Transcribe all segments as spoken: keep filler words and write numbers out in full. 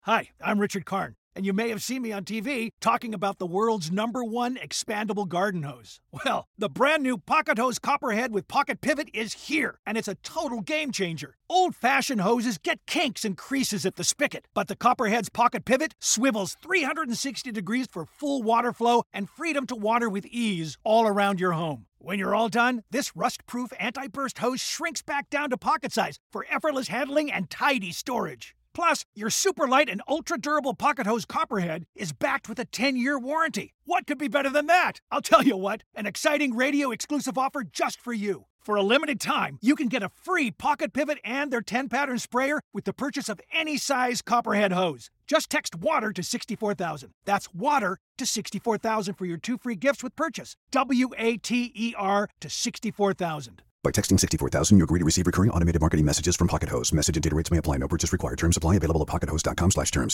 Hi, I'm Richard Karn, and you may have seen me on T V talking about the world's number one expandable garden hose. Well, the brand new Pocket Hose Copperhead with Pocket Pivot is here, and it's a total game changer. Old-fashioned hoses get kinks and creases at the spigot, but the Copperhead's Pocket Pivot swivels three hundred sixty degrees for full water flow and freedom to water with ease all around your home. When you're all done, this rust-proof anti-burst hose shrinks back down to pocket size for effortless handling and tidy storage. Plus, your super light and ultra-durable Pocket Hose Copperhead is backed with a ten-year warranty. What could be better than that? I'll tell you what, an exciting radio-exclusive offer just for you. For a limited time, you can get a free Pocket Pivot and their ten-pattern sprayer with the purchase of any size Copperhead hose. Just text WATER to sixty-four thousand. That's WATER to sixty-four thousand for your two free gifts with purchase. W A T E R to sixty-four thousand. By texting sixty-four thousand, you agree to receive recurring automated marketing messages from Pocket Hose. Message and data rates may apply. No purchase required. Terms apply. Available at pockethose.com slash terms.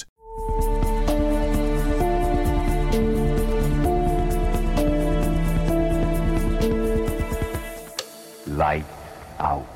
Light out,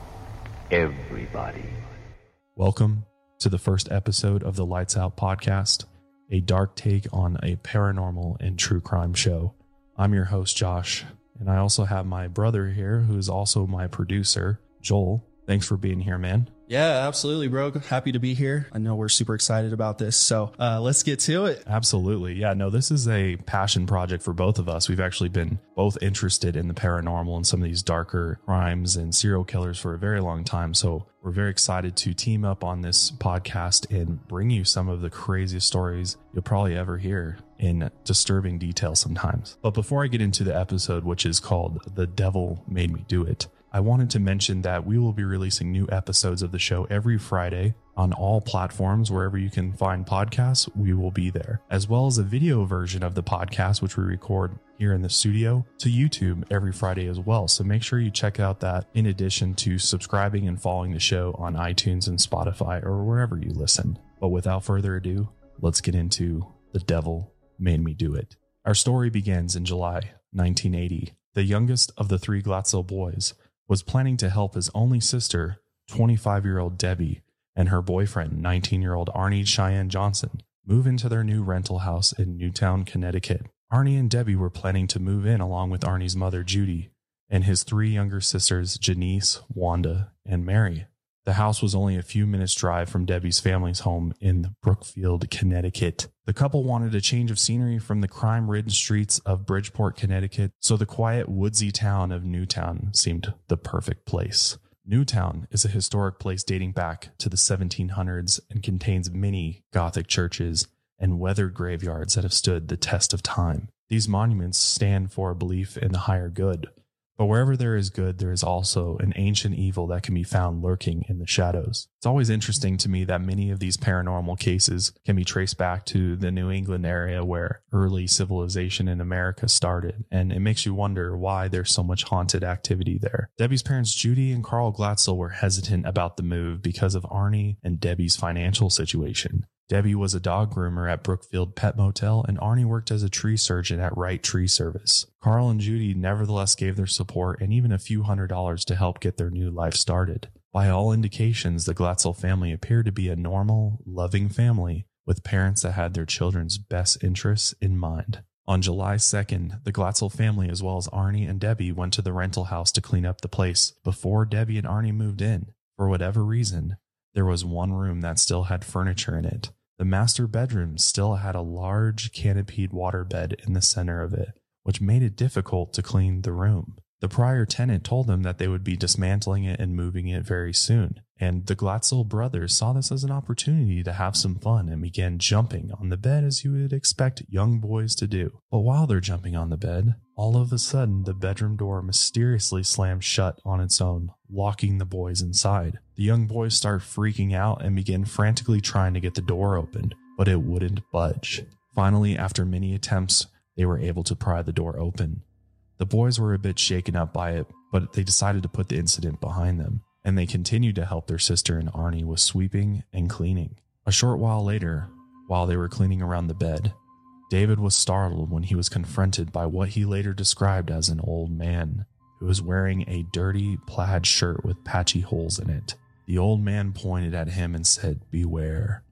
everybody. Welcome to the first episode of the Lights Out podcast, a dark take on a paranormal and true crime show. I'm your host, Josh. And I also have my brother here, who is also my producer, Joel. Thanks for being here, man. Yeah, absolutely, bro. Happy to be here. I know we're super excited about this, so uh, let's get to it. Absolutely. Yeah, no, this is a passion project for both of us. We've actually been both interested in the paranormal and some of these darker crimes and serial killers for a very long time. So we're very excited to team up on this podcast and bring you some of the craziest stories you'll probably ever hear in disturbing detail sometimes. But before I get into the episode, which is called The Devil Made Me Do It, I wanted to mention that we will be releasing new episodes of the show every Friday on all platforms. Wherever you can find podcasts, we will be there, as well as a video version of the podcast, which we record here in the studio, to YouTube every Friday as well. So make sure you check out that, in addition to subscribing and following the show on iTunes and Spotify or wherever you listen. But without further ado, let's get into The Devil Made Me Do It. Our story begins in July nineteen eighty. The youngest of the three Glatzel boys was planning to help his only sister, twenty-five-year-old Debbie, and her boyfriend, nineteen-year-old Arnie Cheyenne Johnson, move into their new rental house in Newtown, Connecticut. Arnie and Debbie were planning to move in along with Arnie's mother, Judy, and his three younger sisters, Janice, Wanda, and Mary. The house was only a few minutes' drive from Debbie's family's home in Brookfield, Connecticut. The couple wanted a change of scenery from the crime-ridden streets of Bridgeport, Connecticut, so the quiet, woodsy town of Newtown seemed the perfect place. Newtown is a historic place dating back to the seventeen hundreds and contains many Gothic churches and weathered graveyards that have stood the test of time. These monuments stand for a belief in the higher good. But wherever there is good, there is also an ancient evil that can be found lurking in the shadows. It's always interesting to me that many of these paranormal cases can be traced back to the New England area where early civilization in America started, and it makes you wonder why there's so much haunted activity there. Debbie's parents, Judy and Carl Glatzel, were hesitant about the move because of Arnie and Debbie's financial situation. Debbie was a dog groomer at Brookfield Pet Motel, and Arnie worked as a tree surgeon at Wright Tree Service. Carl and Judy nevertheless gave their support and even a few hundred dollars to help get their new life started. By all indications, the Glatzel family appeared to be a normal, loving family with parents that had their children's best interests in mind. On July second, the Glatzel family, as well as Arnie and Debbie, went to the rental house to clean up the place before Debbie and Arnie moved in. For whatever reason, there was one room that still had furniture in it. The master bedroom still had a large canopied waterbed in the center of it, which made it difficult to clean the room. The prior tenant told them that they would be dismantling it and moving it very soon, and the Glatzel brothers saw this as an opportunity to have some fun and began jumping on the bed as you would expect young boys to do. But while they're jumping on the bed, all of a sudden the bedroom door mysteriously slams shut on its own, locking the boys inside. The young boys start freaking out and begin frantically trying to get the door open, but it wouldn't budge. Finally, after many attempts, they were able to pry the door open. The boys were a bit shaken up by it, but they decided to put the incident behind them, and they continued to help their sister and Arnie with sweeping and cleaning. A short while later, while they were cleaning around the bed, David was startled when he was confronted by what he later described as an old man who was wearing a dirty plaid shirt with patchy holes in it. The old man pointed at him and said, "Beware,"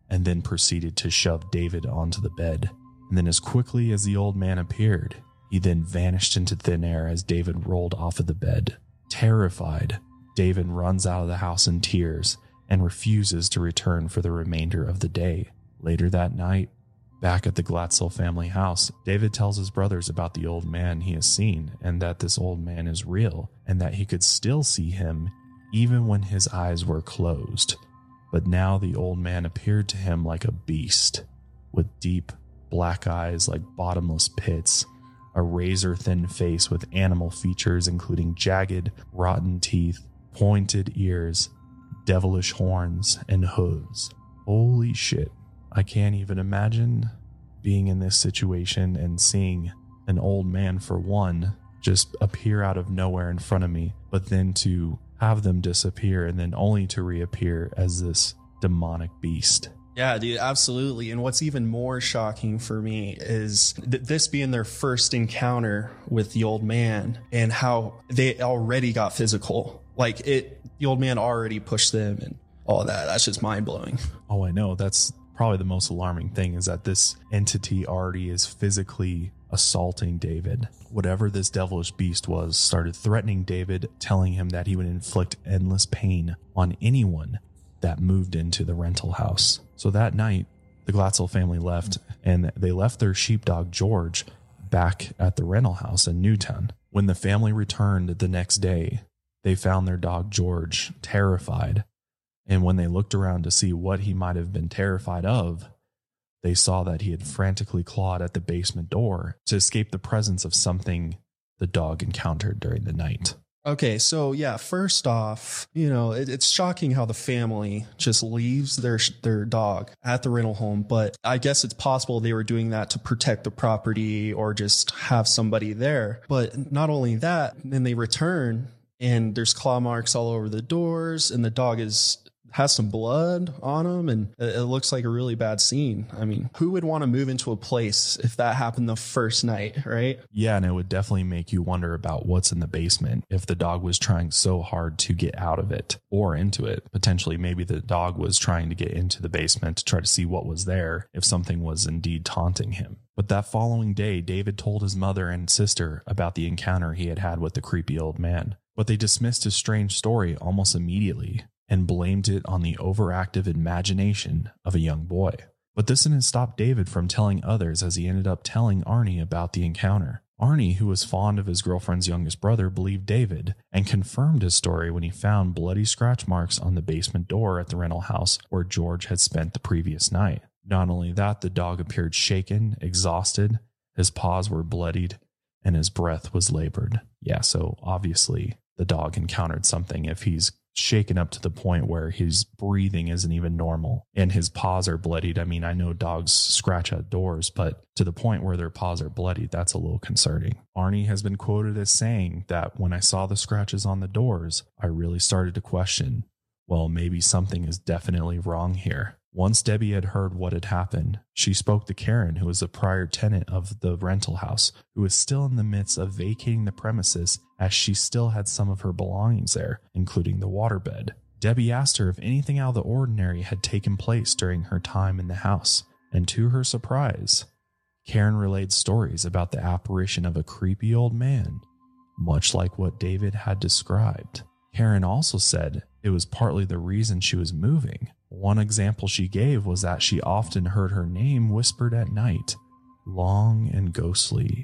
and then proceeded to shove David onto the bed. And then as quickly as the old man appeared, he then vanished into thin air as David rolled off of the bed. Terrified, David runs out of the house in tears and refuses to return for the remainder of the day. Later that night, back at the Glatzel family house, David tells his brothers about the old man he has seen and that this old man is real and that he could still see him even when his eyes were closed. But now the old man appeared to him like a beast, with deep black eyes like bottomless pits, a razor-thin face with animal features including jagged, rotten teeth, pointed ears, devilish horns, and hooves. Holy shit. I can't even imagine being in this situation and seeing an old man, for one, just appear out of nowhere in front of me, but then to have them disappear and then only to reappear as this demonic beast. Yeah, dude, absolutely. And what's even more shocking for me is th- this being their first encounter with the old man and how they already got physical. Like it, the old man already pushed them and all that. That's just mind blowing. Oh, I know. That's probably the most alarming thing, is that this entity already is physically assaulting David. Whatever this devilish beast was started threatening David, telling him that he would inflict endless pain on anyone that moved into the rental house. So that night, the Glatzel family left, and they left their sheepdog George back at the rental house in Newtown. When the family returned the next day, they found their dog George terrified. And when they looked around to see what he might have been terrified of, they saw that he had frantically clawed at the basement door to escape the presence of something the dog encountered during the night. Okay, so yeah, first off, you know, it, it's shocking how the family just leaves their their dog at the rental home, but I guess it's possible they were doing that to protect the property or just have somebody there. But not only that, then they return and there's claw marks all over the doors and the dog is has some blood on him, and it looks like a really bad scene. I mean, who would want to move into a place if that happened the first night, right? Yeah, and it would definitely make you wonder about what's in the basement if the dog was trying so hard to get out of it or into it. Potentially, maybe the dog was trying to get into the basement to try to see what was there if something was indeed taunting him. But that following day, David told his mother and sister about the encounter he had had with the creepy old man. But they dismissed his strange story almost immediately and blamed it on the overactive imagination of a young boy. But this didn't stop David from telling others, as he ended up telling Arnie about the encounter. Arnie, who was fond of his girlfriend's youngest brother, believed David and confirmed his story when he found bloody scratch marks on the basement door at the rental house where George had spent the previous night. Not only that, the dog appeared shaken, exhausted, his paws were bloodied, and his breath was labored. Yeah, so obviously the dog encountered something if he's shaken up to the point where his breathing isn't even normal and his paws are bloodied. I mean, I know dogs scratch at doors, but to the point where their paws are bloodied, that's a little concerning. Arnie has been quoted as saying that when I saw the scratches on the doors, I really started to question, well, maybe something is definitely wrong here. Once Debbie had heard what had happened, she spoke to Karen, who was a prior tenant of the rental house, who was still in the midst of vacating the premises as she still had some of her belongings there, including the waterbed. Debbie asked her if anything out of the ordinary had taken place during her time in the house, and to her surprise, Karen relayed stories about the apparition of a creepy old man, much like what David had described. Karen also said it was partly the reason she was moving. One example she gave was that she often heard her name whispered at night, long and ghostly.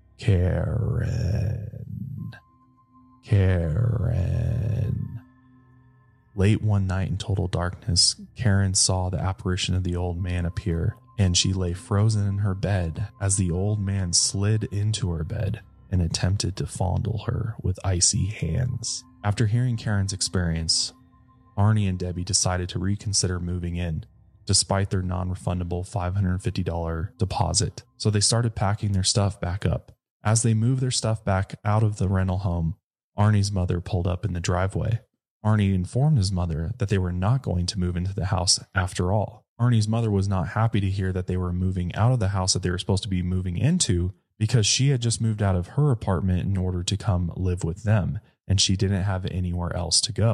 Karen. Karen. Late one night in total darkness, Karen saw the apparition of the old man appear, and she lay frozen in her bed as the old man slid into her bed and attempted to fondle her with icy hands. After hearing Karen's experience, Arnie and Debbie decided to reconsider moving in, despite their non-refundable five hundred fifty dollars deposit. So they started packing their stuff back up. As they moved their stuff back out of the rental home, Arnie's mother pulled up in the driveway. Arnie informed his mother that they were not going to move into the house after all. Arnie's mother was not happy to hear that they were moving out of the house that they were supposed to be moving into, because she had just moved out of her apartment in order to come live with them, and she didn't have anywhere else to go.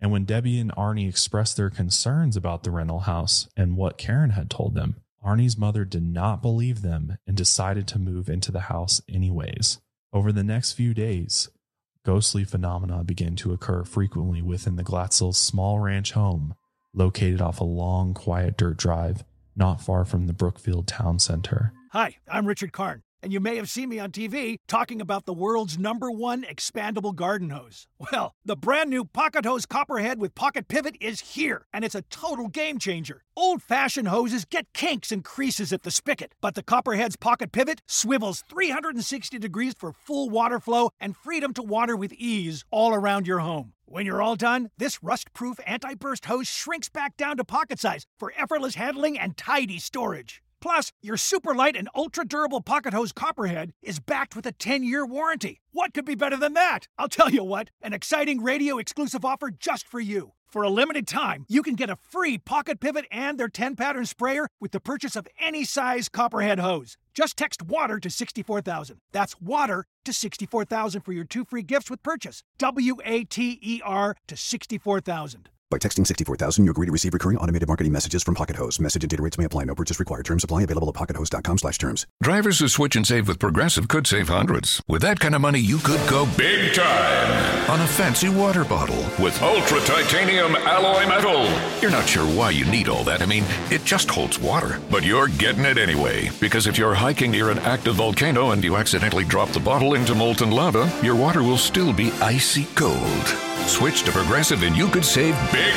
And when Debbie and Arnie expressed their concerns about the rental house and what Karen had told them, Arnie's mother did not believe them and decided to move into the house anyways. Over the next few days, ghostly phenomena began to occur frequently within the Glatzels' small ranch home, located off a long, quiet dirt drive not far from the Brookfield town center. Hi, I'm Richard Karn, and you may have seen me on T V talking about the world's number one expandable garden hose. Well, the brand new Pocket Hose Copperhead with Pocket Pivot is here, and it's a total game changer. Old-fashioned hoses get kinks and creases at the spigot, but the Copperhead's Pocket Pivot swivels three hundred sixty degrees for full water flow and freedom to water with ease all around your home. When you're all done, this rust-proof anti-burst hose shrinks back down to pocket size for effortless handling and tidy storage. Plus, your super light and ultra-durable Pocket Hose Copperhead is backed with a ten-year warranty. What could be better than that? I'll tell you what, an exciting radio-exclusive offer just for you. For a limited time, you can get a free Pocket Pivot and their ten-pattern sprayer with the purchase of any size Copperhead hose. Just text WATER to sixty-four thousand. That's WATER to sixty-four thousand for your two free gifts with purchase. W A T E R to sixty-four thousand. By texting sixty-four thousand, you agree to receive recurring automated marketing messages from Pocket Hose. Message and data rates may apply. No purchase required. Terms apply. Available at pockethose.com slash terms. Drivers who switch and save with Progressive could save hundreds. With that kind of money, you could go big time on a fancy water bottle with ultra titanium alloy metal. You're not sure why you need all that. I mean, it just holds water. But you're getting it anyway. Because if you're hiking near an active volcano and you accidentally drop the bottle into molten lava, your water will still be icy cold. Switch to Progressive and you could save big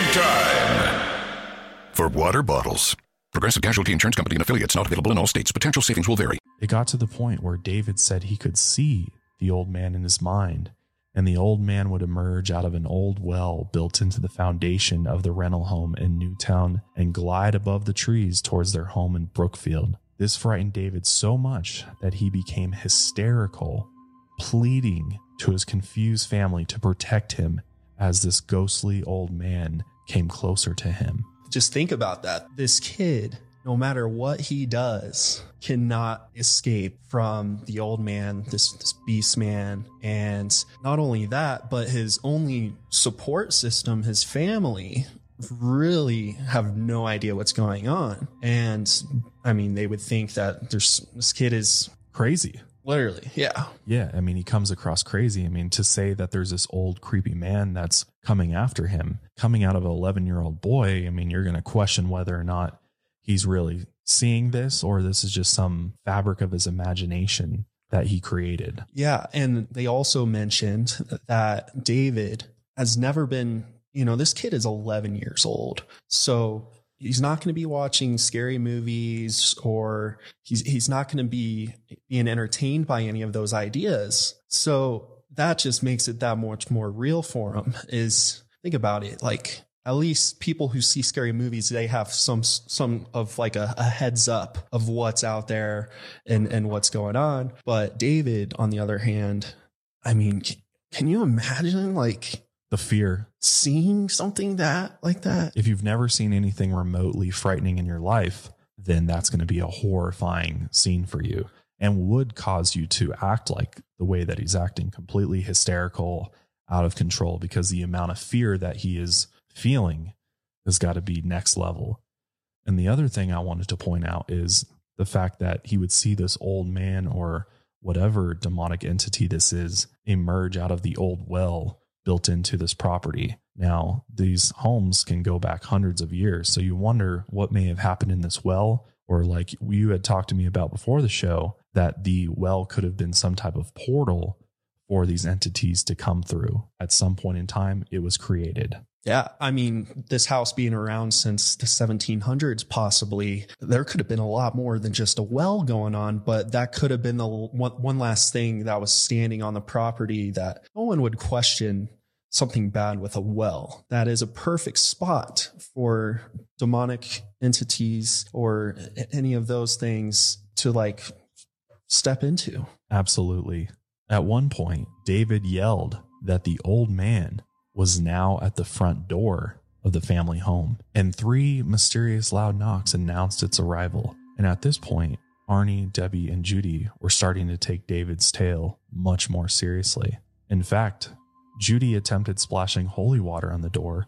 time. For water bottles. Progressive Casualty Insurance Company and affiliates, not available in all states. Potential savings will vary. It got to the point where David said he could see the old man in his mind, and the old man would emerge out of an old well built into the foundation of the rental home in Newtown and glide above the trees towards their home in Brookfield. This frightened David so much that he became hysterical, pleading to his confused family to protect him as this ghostly old man came closer to him. Just think about that. This kid, no matter what he does, cannot escape from the old man, this, this beast man. And not only that, but his only support system, his family, really have no idea what's going on. And I mean, they would think that there's this kid is crazy. Literally, yeah. Yeah, I mean, he comes across crazy. I mean, to say that there's this old creepy man that's coming after him, coming out of an eleven-year-old boy, I mean, you're going to question whether or not he's really seeing this or this is just some fabric of his imagination that he created. Yeah, and they also mentioned that David has never been, you know, this kid is eleven years old. So he's not going to be watching scary movies, or he's he's not going to be being entertained by any of those ideas. So that just makes it that much more real for him. Is think about it, like at least people who see scary movies, they have some some of like a, a heads up of what's out there and and what's going on. But David, on the other hand, I mean, can, can you imagine like the fear, seeing something that like that? If you've never seen anything remotely frightening in your life, then that's going to be a horrifying scene for you and would cause you to act like the way that he's acting, completely hysterical, out of control, because the amount of fear that he is feeling has got to be next level. And the other thing I wanted to point out is the fact that he would see this old man or whatever demonic entity this is emerge out of the old well built into this property. Now, these homes can go back hundreds of years. So you wonder what may have happened in this well, or like you had talked to me about before the show, that the well could have been some type of portal for these entities to come through. At some point in time, it was created. Yeah. I mean, this house being around since the seventeen hundreds, possibly, there could have been a lot more than just a well going on, but that could have been the one, one last thing that was standing on the property that no one would question something bad with a well. That is a perfect spot for demonic entities or any of those things to like step into. Absolutely. At one point, David yelled that the old man was now at the front door of the family home, and three mysterious loud knocks announced its arrival. And at this point, Arnie, Debbie, and Judy were starting to take David's tale much more seriously. In fact, Judy attempted splashing holy water on the door,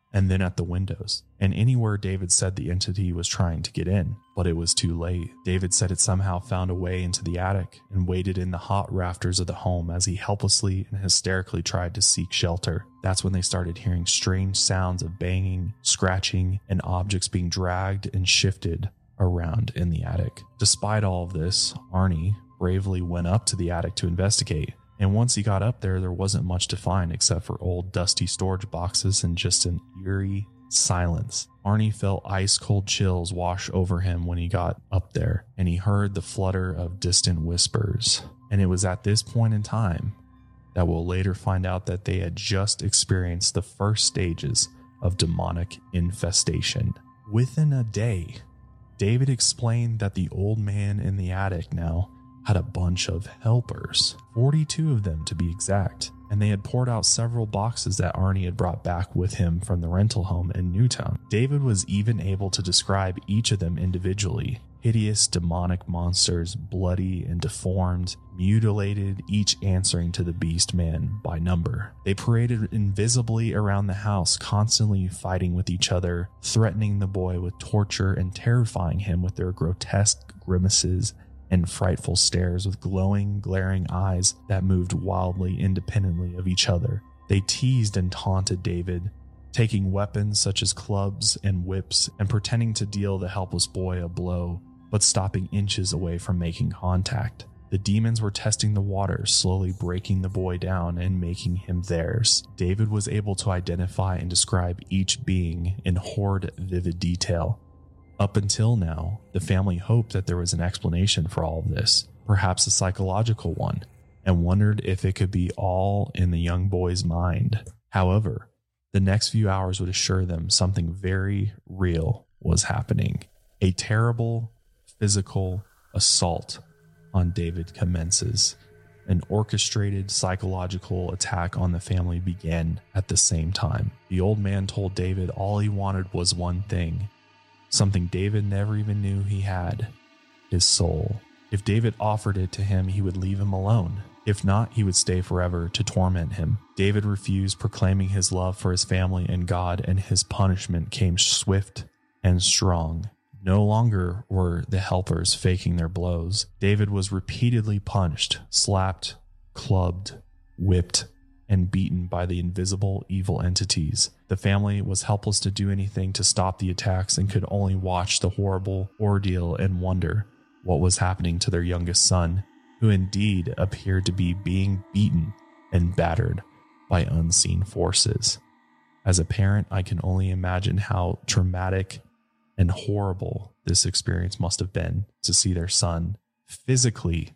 and then at the windows, and anywhere David said the entity was trying to get in. But it was too late. David said it somehow found a way into the attic and waited in the hot rafters of the home as he helplessly and hysterically tried to seek shelter. That's when they started hearing strange sounds of banging, scratching, and objects being dragged and shifted around in the attic. Despite all of this, Arnie bravely went up to the attic to investigate. And once he got up there, there wasn't much to find except for old dusty storage boxes and just an eerie silence. Arnie felt ice-cold chills wash over him when he got up there, and he heard the flutter of distant whispers. And it was at this point in time that we'll later find out that they had just experienced the first stages of demonic infestation. Within a day, David explained that the old man in the attic now had a bunch of helpers, forty-two of them to be exact, and they had poured out several boxes that Arnie had brought back with him from the rental home in Newtown. David was even able to describe each of them individually. Hideous demonic monsters, bloody and deformed, mutilated, each answering to the beast man by number. They paraded invisibly around the house, constantly fighting with each other, threatening the boy with torture and terrifying him with their grotesque grimaces and frightful stares with glowing, glaring eyes that moved wildly independently of each other. They teased and taunted David, taking weapons such as clubs and whips and pretending to deal the helpless boy a blow, but stopping inches away from making contact. The demons were testing the waters, slowly breaking the boy down and making him theirs. David was able to identify and describe each being in horrid, vivid detail. Up until now, the family hoped that there was an explanation for all of this, perhaps a psychological one, and wondered if it could be all in the young boy's mind. However, the next few hours would assure them something very real was happening. A terrible physical assault on David commences. An orchestrated psychological attack on the family began at the same time. The old man told David all he wanted was one thing, something David never even knew he had: his soul. If David offered it to him, he would leave him alone. If not, he would stay forever to torment him. David refused, proclaiming his love for his family and God, and his punishment came swift and strong. No longer were the helpers faking their blows. David was repeatedly punched, slapped, clubbed, whipped, and beaten by the invisible evil entities. The family was helpless to do anything to stop the attacks and could only watch the horrible ordeal and wonder what was happening to their youngest son, who indeed appeared to be being beaten and battered by unseen forces. As a parent, I can only imagine how traumatic and horrible this experience must have been to see their son physically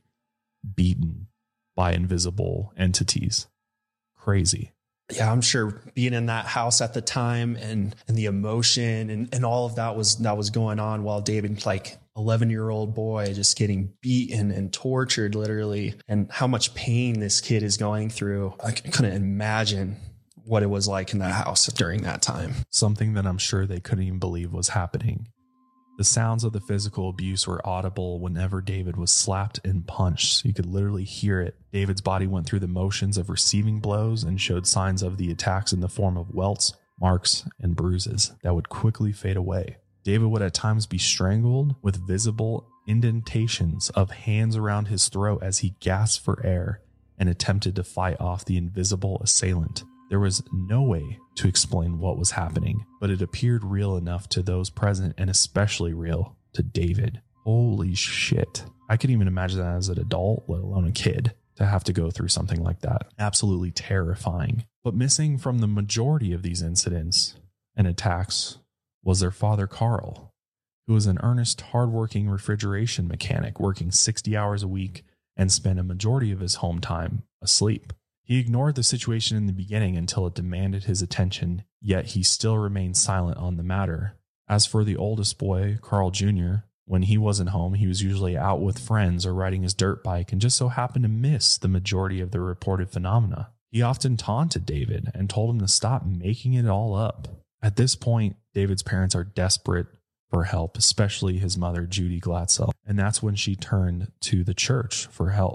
beaten by invisible entities. Crazy. Yeah, I'm sure being in that house at the time and and the emotion and, and all of that was that was going on while David, like eleven year old boy, just getting beaten and tortured literally, and how much pain this kid is going through. I couldn't imagine what it was like in that house during that time. Something that I'm sure they couldn't even believe was happening. The sounds of the physical abuse were audible whenever David was slapped and punched. You could literally hear it. David's body went through the motions of receiving blows and showed signs of the attacks in the form of welts, marks, and bruises that would quickly fade away. David would at times be strangled with visible indentations of hands around his throat as he gasped for air and attempted to fight off the invisible assailant. There was no way to explain what was happening, but it appeared real enough to those present, and especially real to David. Holy shit. I could even imagine that as an adult, let alone a kid, to have to go through something like that. Absolutely terrifying. But missing from the majority of these incidents and attacks was their father, Carl, who was an earnest, hardworking refrigeration mechanic working sixty hours a week and spent a majority of his home time asleep. He ignored the situation in the beginning until it demanded his attention, yet he still remained silent on the matter. As for the oldest boy, Carl Junior, when he wasn't home, he was usually out with friends or riding his dirt bike and just so happened to miss the majority of the reported phenomena. He often taunted David and told him to stop making it all up. At this point, David's parents are desperate for help, especially his mother, Judy Glatzel, and that's when she turned to the church for help.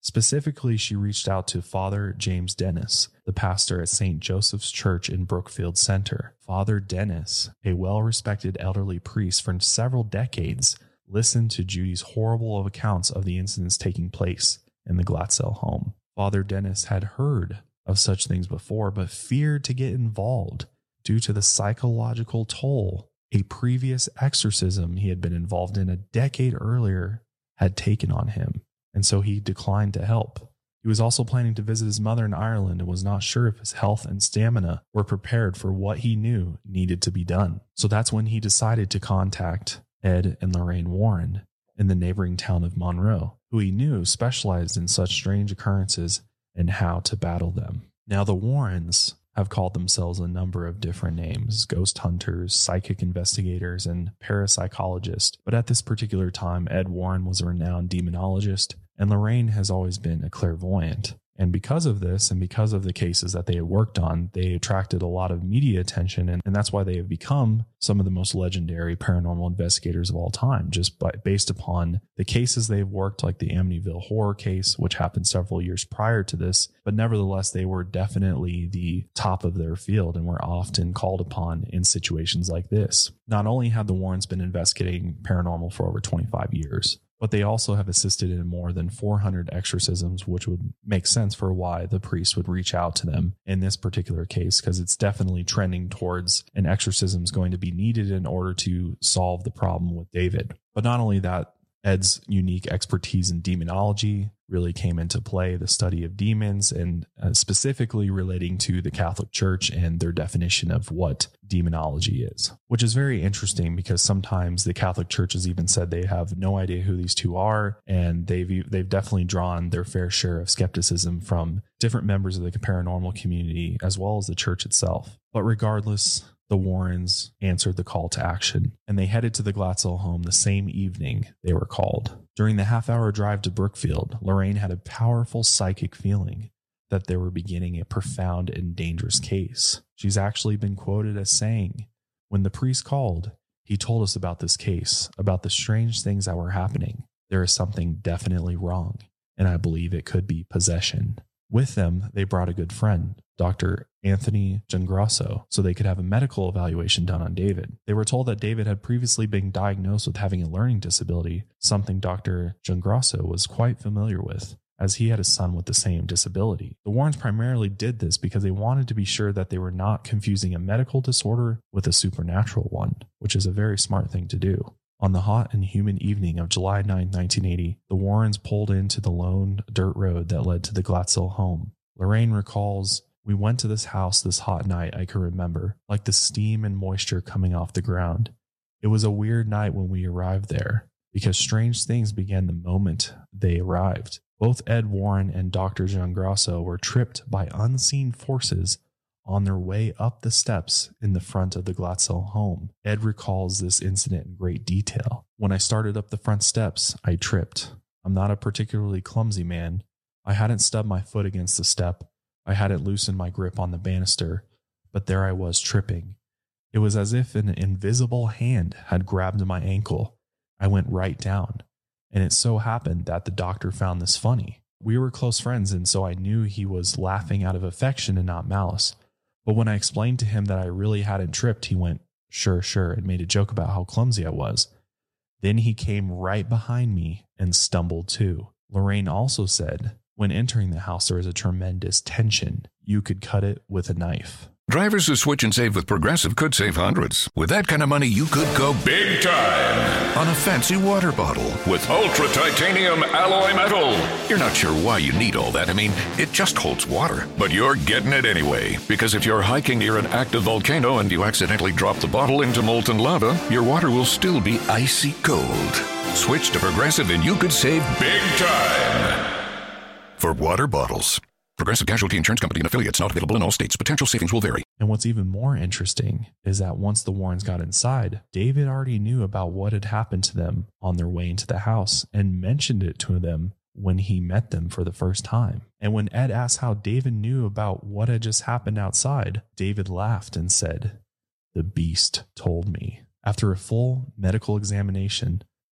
Specifically, she reached out to Father James Dennis, the pastor at Saint Joseph's Church in Brookfield Center. Father Dennis, a well-respected elderly priest for several decades, listened to Judy's horrible accounts of the incidents taking place in the Glatzel home. Father Dennis had heard of such things before, but feared to get involved due to the psychological toll a previous exorcism he had been involved in a decade earlier had taken on him, and so he declined to help. He was also planning to visit his mother in Ireland and was not sure if his health and stamina were prepared for what he knew needed to be done. So that's when he decided to contact Ed and Lorraine Warren in the neighboring town of Monroe, who he knew specialized in such strange occurrences and how to battle them. Now, the Warrens have called themselves a number of different names: ghost hunters, psychic investigators, and parapsychologists. But at this particular time, Ed Warren was a renowned demonologist, and Lorraine has always been a clairvoyant. And because of this, and because of the cases that they had worked on, they attracted a lot of media attention, and, and that's why they have become some of the most legendary paranormal investigators of all time, just by, based upon the cases they've worked, like the Amityville horror case, which happened several years prior to this. But nevertheless, they were definitely the top of their field and were often called upon in situations like this. Not only had the Warrens been investigating paranormal for over twenty-five years, but they also have assisted in more than four hundred exorcisms, which would make sense for why the priest would reach out to them in this particular case, because it's definitely trending towards an exorcism is going to be needed in order to solve the problem with David. But not only that, Ed's unique expertise in demonology really came into play, the study of demons, and uh, specifically relating to the Catholic Church and their definition of what demonology is, which is very interesting because sometimes the Catholic Church has even said they have no idea who these two are, and they've they've definitely drawn their fair share of skepticism from different members of the paranormal community as well as the church itself. But regardless, the Warrens answered the call to action, and they headed to the Glatzel home the same evening they were called. During the half-hour drive to Brookfield, Lorraine had a powerful psychic feeling that they were beginning a profound and dangerous case. She's actually been quoted as saying, "When the priest called, he told us about this case, about the strange things that were happening. There is something definitely wrong, and I believe it could be possession." With them, they brought a good friend, Doctor Anthony Giangrasso, so they could have a medical evaluation done on David. They were told that David had previously been diagnosed with having a learning disability, something Doctor Giangrasso was quite familiar with, as he had a son with the same disability. The Warrens primarily did this because they wanted to be sure that they were not confusing a medical disorder with a supernatural one, which is a very smart thing to do. On the hot and humid evening of July ninth, nineteen eighty, the Warrens pulled into the lone dirt road that led to the Glatzel home. Lorraine recalls, "We went to this house this hot night I can remember, like the steam and moisture coming off the ground. It was a weird night when we arrived there, because strange things began the moment they arrived. Both Ed Warren and Doctor Giangrasso were tripped by unseen forces on their way up the steps in the front of the Glatzel home." Ed recalls this incident in great detail. "When I started up the front steps, I tripped. I'm not a particularly clumsy man. I hadn't stubbed my foot against the step. I hadn't loosened my grip on the banister, but there I was tripping. It was as if an invisible hand had grabbed my ankle. I went right down, and it so happened that the doctor found this funny. We were close friends, and so I knew he was laughing out of affection and not malice. But when I explained to him that I really hadn't tripped, he went, 'Sure, sure,' and made a joke about how clumsy I was. Then he came right behind me and stumbled too." Lorraine also said, "When entering the house, there was a tremendous tension. You could cut it with a knife." Drivers who switch and save with Progressive could save hundreds. With that kind of money, you could go big time on a fancy water bottle with ultra titanium alloy metal. You're not sure why you need all that. I mean, it just holds water. But you're getting it anyway, because if you're hiking near an active volcano and you accidentally drop the bottle into molten lava, your water will still be icy cold. Switch to Progressive and you could save big time for water bottles. Progressive Casualty Insurance Company and affiliates, not available in all states. Potential savings will vary. And what's even more interesting is that once the Warrens got inside, David already knew about what had happened to them on their way into the house and mentioned it to them when he met them for the first time. And when Ed asked how David knew about what had just happened outside, David laughed and said, "The beast told me." After a full medical examination,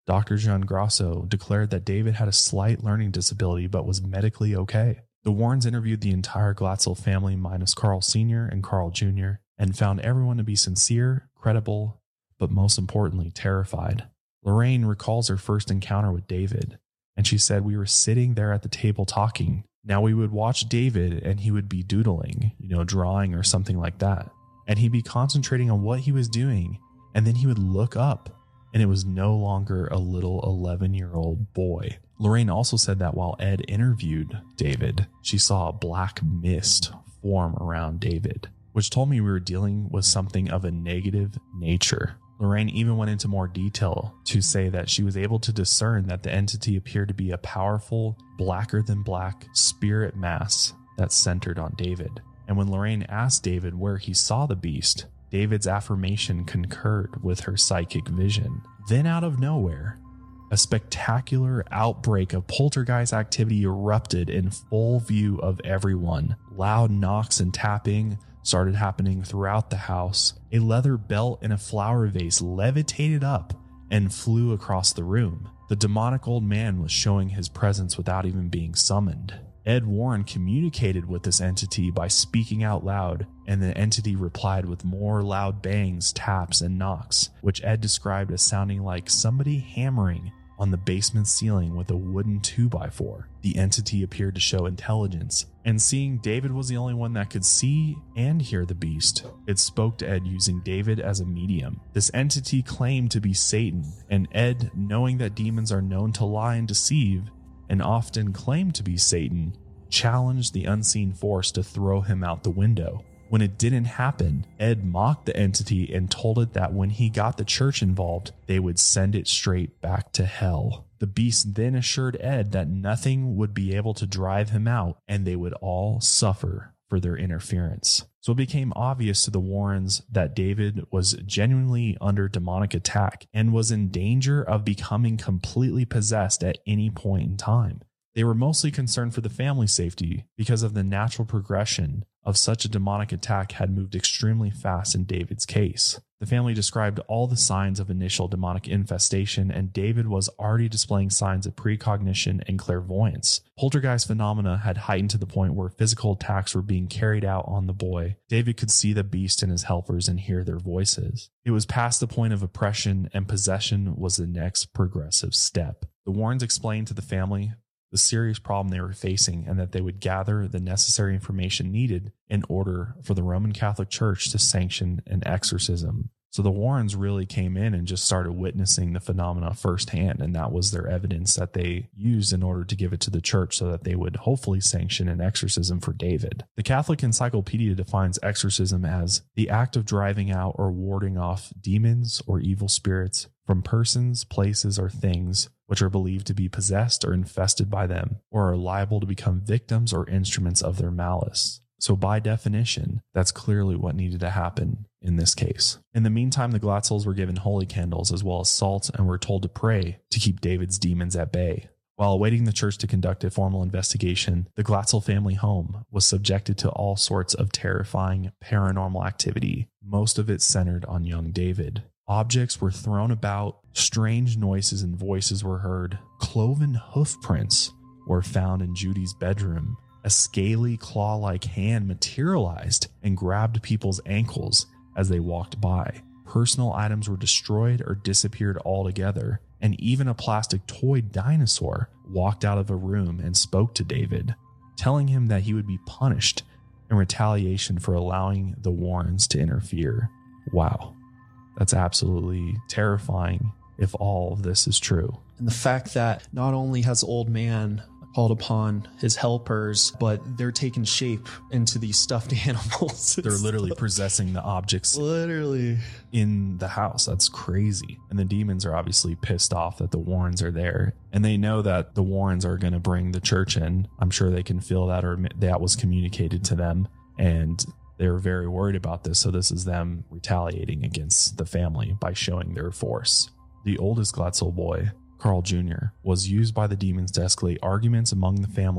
Doctor John Grosso declared that David had a slight learning disability but was medically okay. The Warrens interviewed the entire Glatzel family minus Carl Senior and Carl Junior and found everyone to be sincere, credible, but most importantly, terrified. Lorraine recalls her first encounter with David, and she said, "We were sitting there at the table talking. Now we would watch David and he would be doodling, you know, drawing or something like that. And he'd be concentrating on what he was doing. And then he would look up and it was no longer a little eleven-year-old boy." Lorraine also said that while Ed interviewed David, she saw a black mist form around David, which told me we were dealing with something of a negative nature. Lorraine even went into more detail to say that she was able to discern that the entity appeared to be a powerful, blacker than black spirit mass that centered on David. And when Lorraine asked David where he saw the beast, David's affirmation concurred with her psychic vision. Then out of nowhere, a spectacular outbreak of poltergeist activity erupted in full view of everyone. Loud knocks and tapping started happening throughout the house. A leather belt and a flower vase levitated up and flew across the room. The demonic old man was showing his presence without even being summoned. Ed Warren communicated with this entity by speaking out loud, and the entity replied with more loud bangs, taps, and knocks, which Ed described as sounding like somebody hammering on the basement ceiling with a wooden two by four. The entity appeared to show intelligence, and seeing David was the only one that could see and hear the beast, it spoke to Ed using David as a medium. This entity claimed to be Satan, and Ed, knowing that demons are known to lie and deceive, and often claim to be Satan, challenged the unseen force to throw him out the window. When it didn't happen, Ed mocked the entity and told it that when he got the church involved, they would send it straight back to hell. The beast then assured Ed that nothing would be able to drive him out, and they would all suffer for their interference. So it became obvious to the Warrens that David was genuinely under demonic attack and was in danger of becoming completely possessed at any point in time. They were mostly concerned for the family's safety because of the natural progression of such a demonic attack had moved extremely fast in David's case. The family described all the signs of initial demonic infestation, and David was already displaying signs of precognition and clairvoyance. Poltergeist phenomena had heightened to the point where physical attacks were being carried out on the boy. David could see the beast and his helpers and hear their voices. It was past the point of oppression, and possession was the next progressive step. The Warrens explained to the family the serious problem they were facing, and that they would gather the necessary information needed in order for the Roman Catholic Church to sanction an exorcism. So the Warrens really came in and just started witnessing the phenomena firsthand, and that was their evidence that they used in order to give it to the church so that they would hopefully sanction an exorcism for David. The Catholic Encyclopedia defines exorcism as the act of driving out or warding off demons or evil spirits from persons, places, or things which are believed to be possessed or infested by them, or are liable to become victims or instruments of their malice. So by definition, that's clearly what needed to happen in this case. In the meantime, the Glatzels were given holy candles as well as salt and were told to pray to keep David's demons at bay. While awaiting the church to conduct a formal investigation, the Glatzel family home was subjected to all sorts of terrifying paranormal activity, most of it centered on young David. Objects were thrown about, strange noises and voices were heard, cloven hoof prints were found in Judy's bedroom, a scaly claw-like hand materialized and grabbed people's ankles as they walked by. Personal items were destroyed or disappeared altogether, and even a plastic toy dinosaur walked out of a room and spoke to David, telling him that he would be punished in retaliation for allowing the Warrens to interfere. Wow. That's absolutely terrifying if all of this is true. And the fact that not only has old man called upon his helpers, but they're taking shape into these stuffed animals. They're literally possessing the objects literally in the house. That's crazy. And the demons are obviously pissed off that the Warrens are there. And they know that the Warrens are going to bring the church in. I'm sure they can feel that, or that was communicated to them. And they're very worried about this, so this is them retaliating against the family by showing their force. The oldest Glatzel boy, Carl Junior, was used by the demons to escalate arguments among the family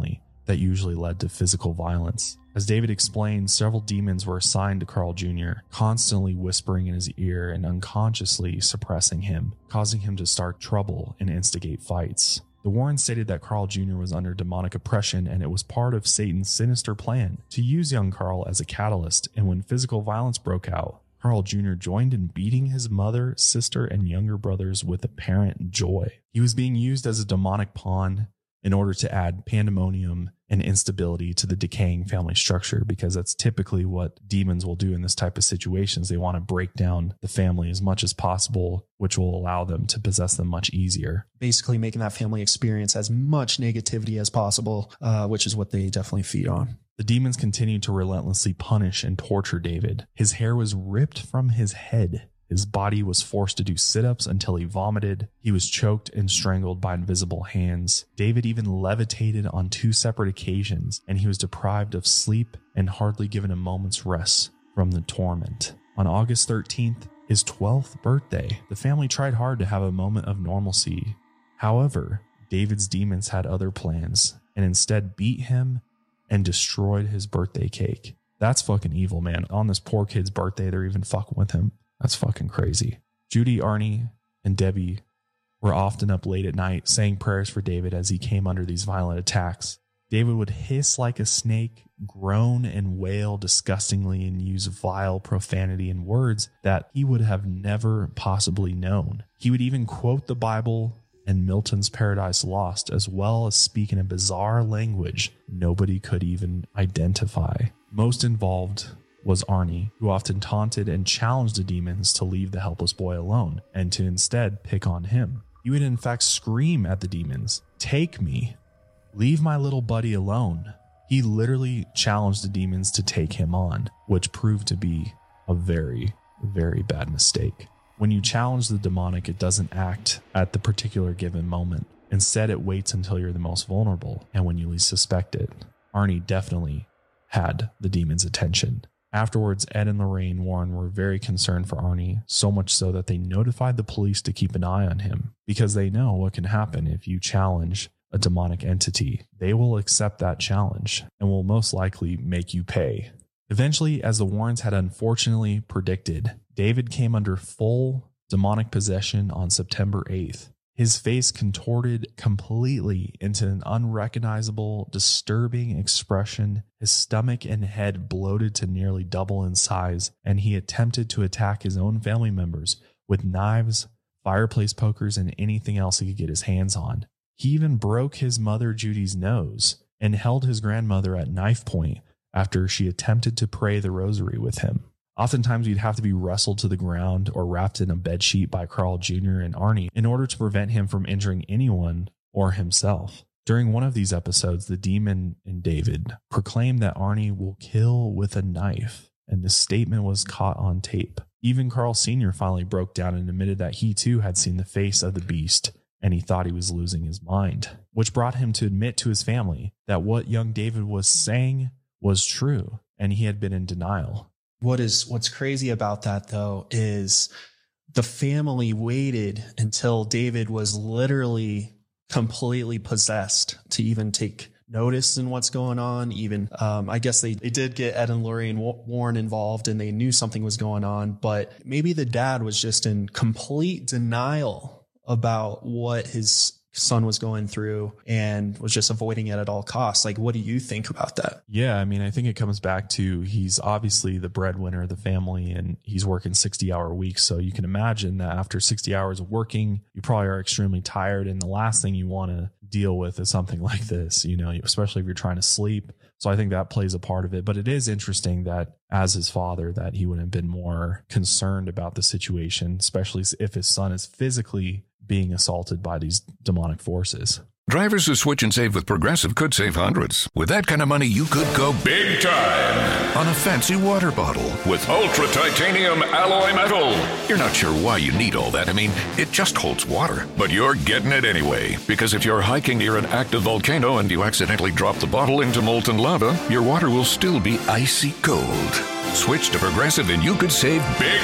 that usually led to physical violence. As David explained, several demons were assigned to Carl Junior, constantly whispering in his ear and unconsciously suppressing him, causing him to start trouble and instigate fights. The Warrens stated that Carl Junior was under demonic oppression, and it was part of Satan's sinister plan to use young Carl as a catalyst, and when physical violence broke out, Carl Junior joined in beating his mother, sister, and younger brothers with apparent joy. He was being used as a demonic pawn in order to add pandemonium and instability to the decaying family structure, because that's typically what demons will do in this type of situations. They want to break down the family as much as possible, which will allow them to possess them much easier. Basically making that family experience as much negativity as possible, uh, which is what they definitely feed on. The demons continued to relentlessly punish and torture David. His hair was ripped from his head. His body was forced to do sit-ups until he vomited. He was choked and strangled by invisible hands. David even levitated on two separate occasions, and he was deprived of sleep and hardly given a moment's rest from the torment. On August thirteenth, his twelfth birthday, the family tried hard to have a moment of normalcy. However, David's demons had other plans and instead beat him and destroyed his birthday cake. That's fucking evil, man. On this poor kid's birthday, they're even fucking with him. That's fucking crazy. Judy, Arnie, and Debbie were often up late at night saying prayers for David as he came under these violent attacks. David would hiss like a snake, groan and wail disgustingly, and use vile profanity and words that he would have never possibly known. He would even quote the Bible and Milton's Paradise Lost, as well as speak in a bizarre language nobody could even identify. Most involved was Arnie, who often taunted and challenged the demons to leave the helpless boy alone and to instead pick on him. He would in fact scream at the demons, "Take me, leave my little buddy alone." He literally challenged the demons to take him on, which proved to be a very, very bad mistake. When you challenge the demonic, it doesn't act at the particular given moment. Instead, it waits until you're the most vulnerable and when you least suspect it. Arnie definitely had the demon's attention. Afterwards, Ed and Lorraine Warren were very concerned for Arnie, so much so that they notified the police to keep an eye on him, because they know what can happen if you challenge a demonic entity. They will accept that challenge and will most likely make you pay. Eventually, as the Warrens had unfortunately predicted, David came under full demonic possession on September eighth. His face contorted completely into an unrecognizable, disturbing expression. His stomach and head bloated to nearly double in size, and he attempted to attack his own family members with knives, fireplace pokers, and anything else he could get his hands on. He even broke his mother Judy's nose and held his grandmother at knife point after she attempted to pray the rosary with him. Oftentimes, he'd have to be wrestled to the ground or wrapped in a bedsheet by Carl Junior and Arnie in order to prevent him from injuring anyone or himself. During one of these episodes, the demon in David proclaimed that Arnie will kill with a knife, and this statement was caught on tape. Even Carl Senior finally broke down and admitted that he too had seen the face of the beast, and he thought he was losing his mind, which brought him to admit to his family that what young David was saying was true, and he had been in denial. What is what's crazy about that, though, is the family waited until David was literally completely possessed to even take notice in what's going on. Even um, I guess they, they did get Ed and Lorraine Warren involved, and they knew something was going on. But maybe the dad was just in complete denial about what his son was going through and was just avoiding it at all costs. Like, what do you think about that? Yeah, I mean, I think it comes back to he's obviously the breadwinner of the family, and he's working sixty hour weeks. So you can imagine that after sixty hours of working, you probably are extremely tired. And the last thing you want to deal with is something like this, you know, especially if you're trying to sleep. So I think that plays a part of it. But it is interesting that as his father, that he would have been more concerned about the situation, especially if his son is physically being assaulted by these demonic forces. Drivers who switch and save with Progressive could save hundreds. With that kind of money, you could go big time on a fancy water bottle with ultra titanium alloy metal. You're not sure why you need all that. I mean, it just holds water. But you're getting it anyway, because if you're hiking near an active volcano and you accidentally drop the bottle into molten lava, your water will still be icy cold. Switch to Progressive and you could save big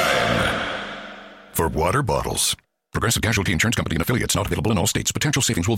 time for water bottles. Progressive Casualty Insurance Company and affiliates, not available in all states. Potential savings will vary.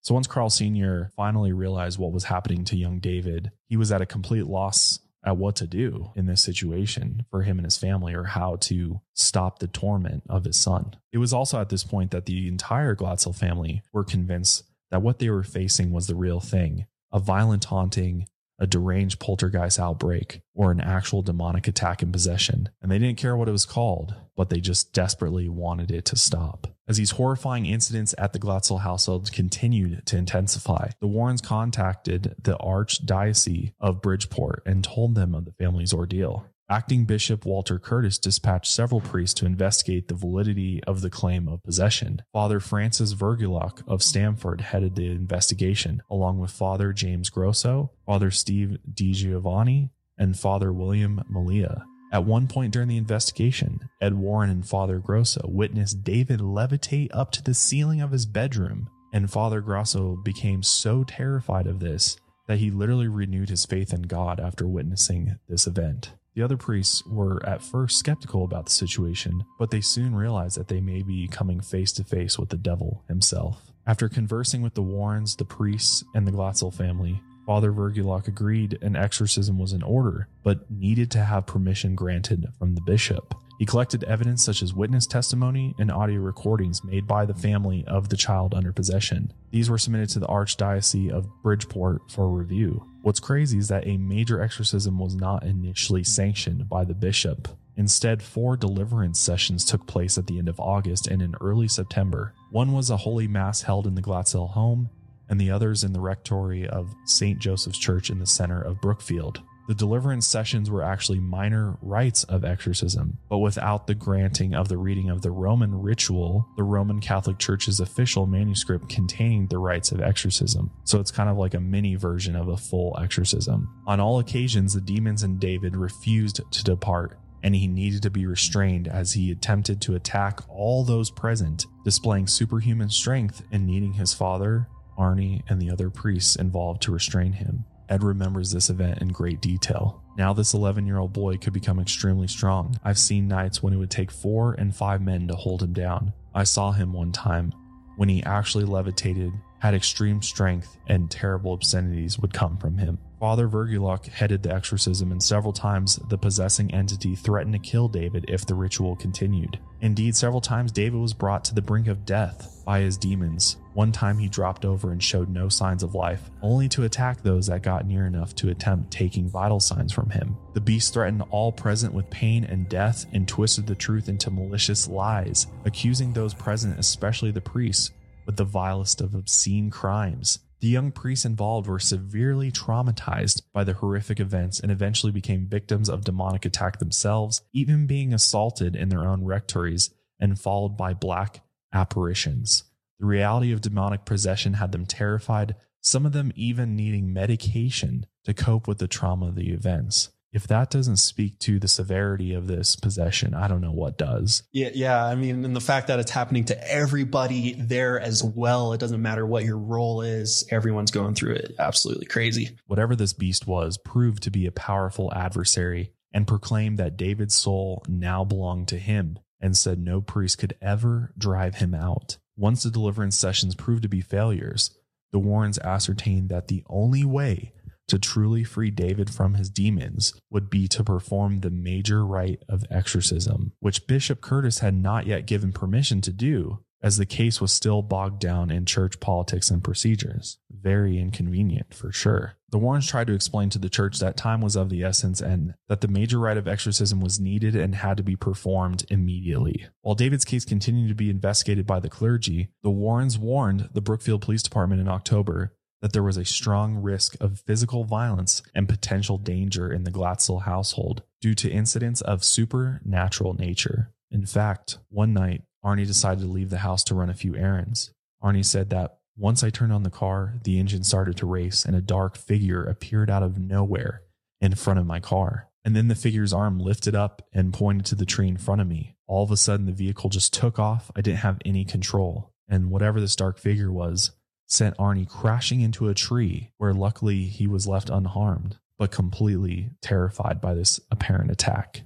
So once Carl Senior finally realized what was happening to young David, he was at a complete loss at what to do in this situation for him and his family, or how to stop the torment of his son. It was also at this point that the entire Glatzel family were convinced that what they were facing was the real thing, a violent haunting, a deranged poltergeist outbreak, or an actual demonic attack and possession. And they didn't care what it was called, but they just desperately wanted it to stop. As these horrifying incidents at the Glatzel household continued to intensify, the Warrens contacted the Archdiocese of Bridgeport and told them of the family's ordeal. Acting Bishop Walter Curtis dispatched several priests to investigate the validity of the claim of possession. Father Francis Vergulock of Stamford headed the investigation, along with Father James Grosso, Father Steve DiGiovanni, and Father William Malia. At one point during the investigation, Ed Warren and Father Grosso witnessed David levitate up to the ceiling of his bedroom, and Father Grosso became so terrified of this that he literally renewed his faith in God after witnessing this event. The other priests were at first skeptical about the situation, but they soon realized that they may be coming face to face with the devil himself. After conversing with the Warrens, the priests, and the Glatzel family, Father Vergulock agreed an exorcism was in order, but needed to have permission granted from the bishop. He collected evidence such as witness testimony and audio recordings made by the family of the child under possession. These were submitted to the Archdiocese of Bridgeport for review. What's crazy is that a major exorcism was not initially sanctioned by the bishop. Instead, four deliverance sessions took place at the end of August and in early September. One was a holy mass held in the Glatzel home, and the others in the rectory of Saint Joseph's Church in the center of Brookfield. The deliverance sessions were actually minor rites of exorcism, but without the granting of the reading of the Roman ritual, the Roman Catholic Church's official manuscript containing the rites of exorcism. So it's kind of like a mini version of a full exorcism. On all occasions, the demons in David refused to depart, and he needed to be restrained as he attempted to attack all those present, displaying superhuman strength and needing his father, Arnie, and the other priests involved to restrain him. Ed remembers this event in great detail. Now this eleven-year-old boy could become extremely strong. I've seen nights when it would take four and five men to hold him down. I saw him one time when he actually levitated, had extreme strength, and terrible obscenities would come from him. Father Vergulock headed the exorcism, and several times the possessing entity threatened to kill David if the ritual continued. Indeed, several times David was brought to the brink of death by his demons. One time he dropped over and showed no signs of life, only to attack those that got near enough to attempt taking vital signs from him. The beast threatened all present with pain and death and twisted the truth into malicious lies, accusing those present, especially the priests, with the vilest of obscene crimes. The young priests involved were severely traumatized by the horrific events and eventually became victims of demonic attack themselves, even being assaulted in their own rectories and followed by black apparitions. The reality of demonic possession had them terrified, some of them even needing medication to cope with the trauma of the events. If that doesn't speak to the severity of this possession, I don't know what does. Yeah, yeah. I mean, and the fact that it's happening to everybody there as well. It doesn't matter what your role is. Everyone's going through it. Absolutely crazy. Whatever this beast was proved to be a powerful adversary and proclaimed that David's soul now belonged to him and said no priest could ever drive him out. Once the deliverance sessions proved to be failures, the Warrens ascertained that the only way to truly free David from his demons would be to perform the major rite of exorcism, which Bishop Curtis had not yet given permission to do, as the case was still bogged down in church politics and procedures. Very inconvenient, for sure. The Warrens tried to explain to the church that time was of the essence and that the major rite of exorcism was needed and had to be performed immediately. While David's case continued to be investigated by the clergy, the Warrens warned the Brookfield Police Department in October that there was a strong risk of physical violence and potential danger in the Glatzel household due to incidents of supernatural nature. In fact, one night, Arnie decided to leave the house to run a few errands. Arnie said that once I turned on the car, the engine started to race and a dark figure appeared out of nowhere in front of my car. And then the figure's arm lifted up and pointed to the tree in front of me. All of a sudden, the vehicle just took off. I didn't have any control. And whatever this dark figure was, sent Arnie crashing into a tree where luckily he was left unharmed, but completely terrified by this apparent attack.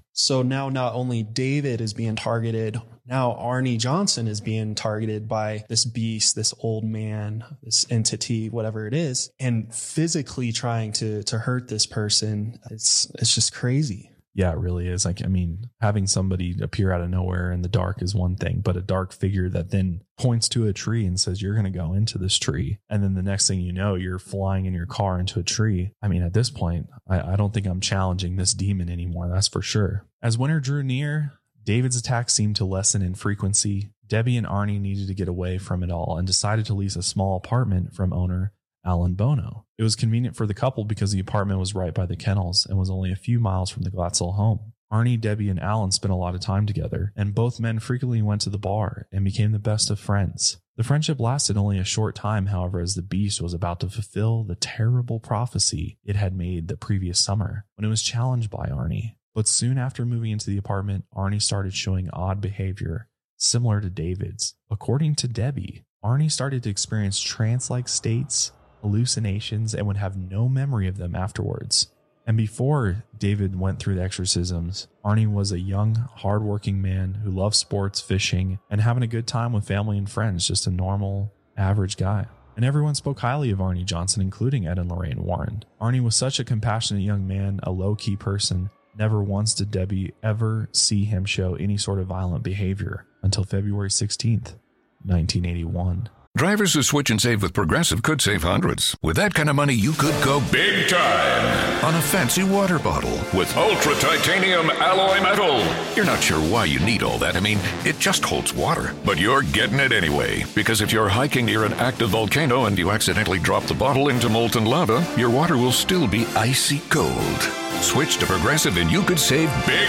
So now not only David is being targeted, now Arnie Johnson is being targeted by this beast, this old man, this entity, whatever it is, and physically trying to to hurt this person. It's it's just crazy. Yeah, it really is. Like, I mean, having somebody appear out of nowhere in the dark is one thing, but a dark figure that then points to a tree and says, you're going to go into this tree. And then the next thing you know, you're flying in your car into a tree. I mean, at this point, I, I don't think I'm challenging this demon anymore. That's for sure. As winter drew near, David's attacks seemed to lessen in frequency. Debbie and Arnie needed to get away from it all and decided to lease a small apartment from owner Alan Bono. It was convenient for the couple because the apartment was right by the kennels and was only a few miles from the Glatzel home. Arnie, Debbie, and Alan spent a lot of time together, and both men frequently went to the bar and became the best of friends. The friendship lasted only a short time, however, as the beast was about to fulfill the terrible prophecy it had made the previous summer when it was challenged by Arnie. But soon after moving into the apartment, Arnie started showing odd behavior similar to David's. According to Debbie, Arnie started to experience trance-like states, hallucinations, and would have no memory of them afterwards. And before David went through the exorcisms, Arnie was a young, hardworking man who loved sports, fishing, and having a good time with family and friends, just a normal, average guy. And everyone spoke highly of Arnie Johnson, including Ed and Lorraine Warren. Arnie was such a compassionate young man, a low-key person. Never once did Debbie ever see him show any sort of violent behavior until February sixteenth, nineteen eighty-one. Drivers who switch and save with Progressive could save hundreds. With that kind of money, you could go big time on a fancy water bottle with ultra titanium alloy metal. You're not sure why you need all that. I mean, it just holds water. But you're getting it anyway, because if you're hiking near an active volcano and you accidentally drop the bottle into molten lava, your water will still be icy cold. Switch to Progressive and you could save big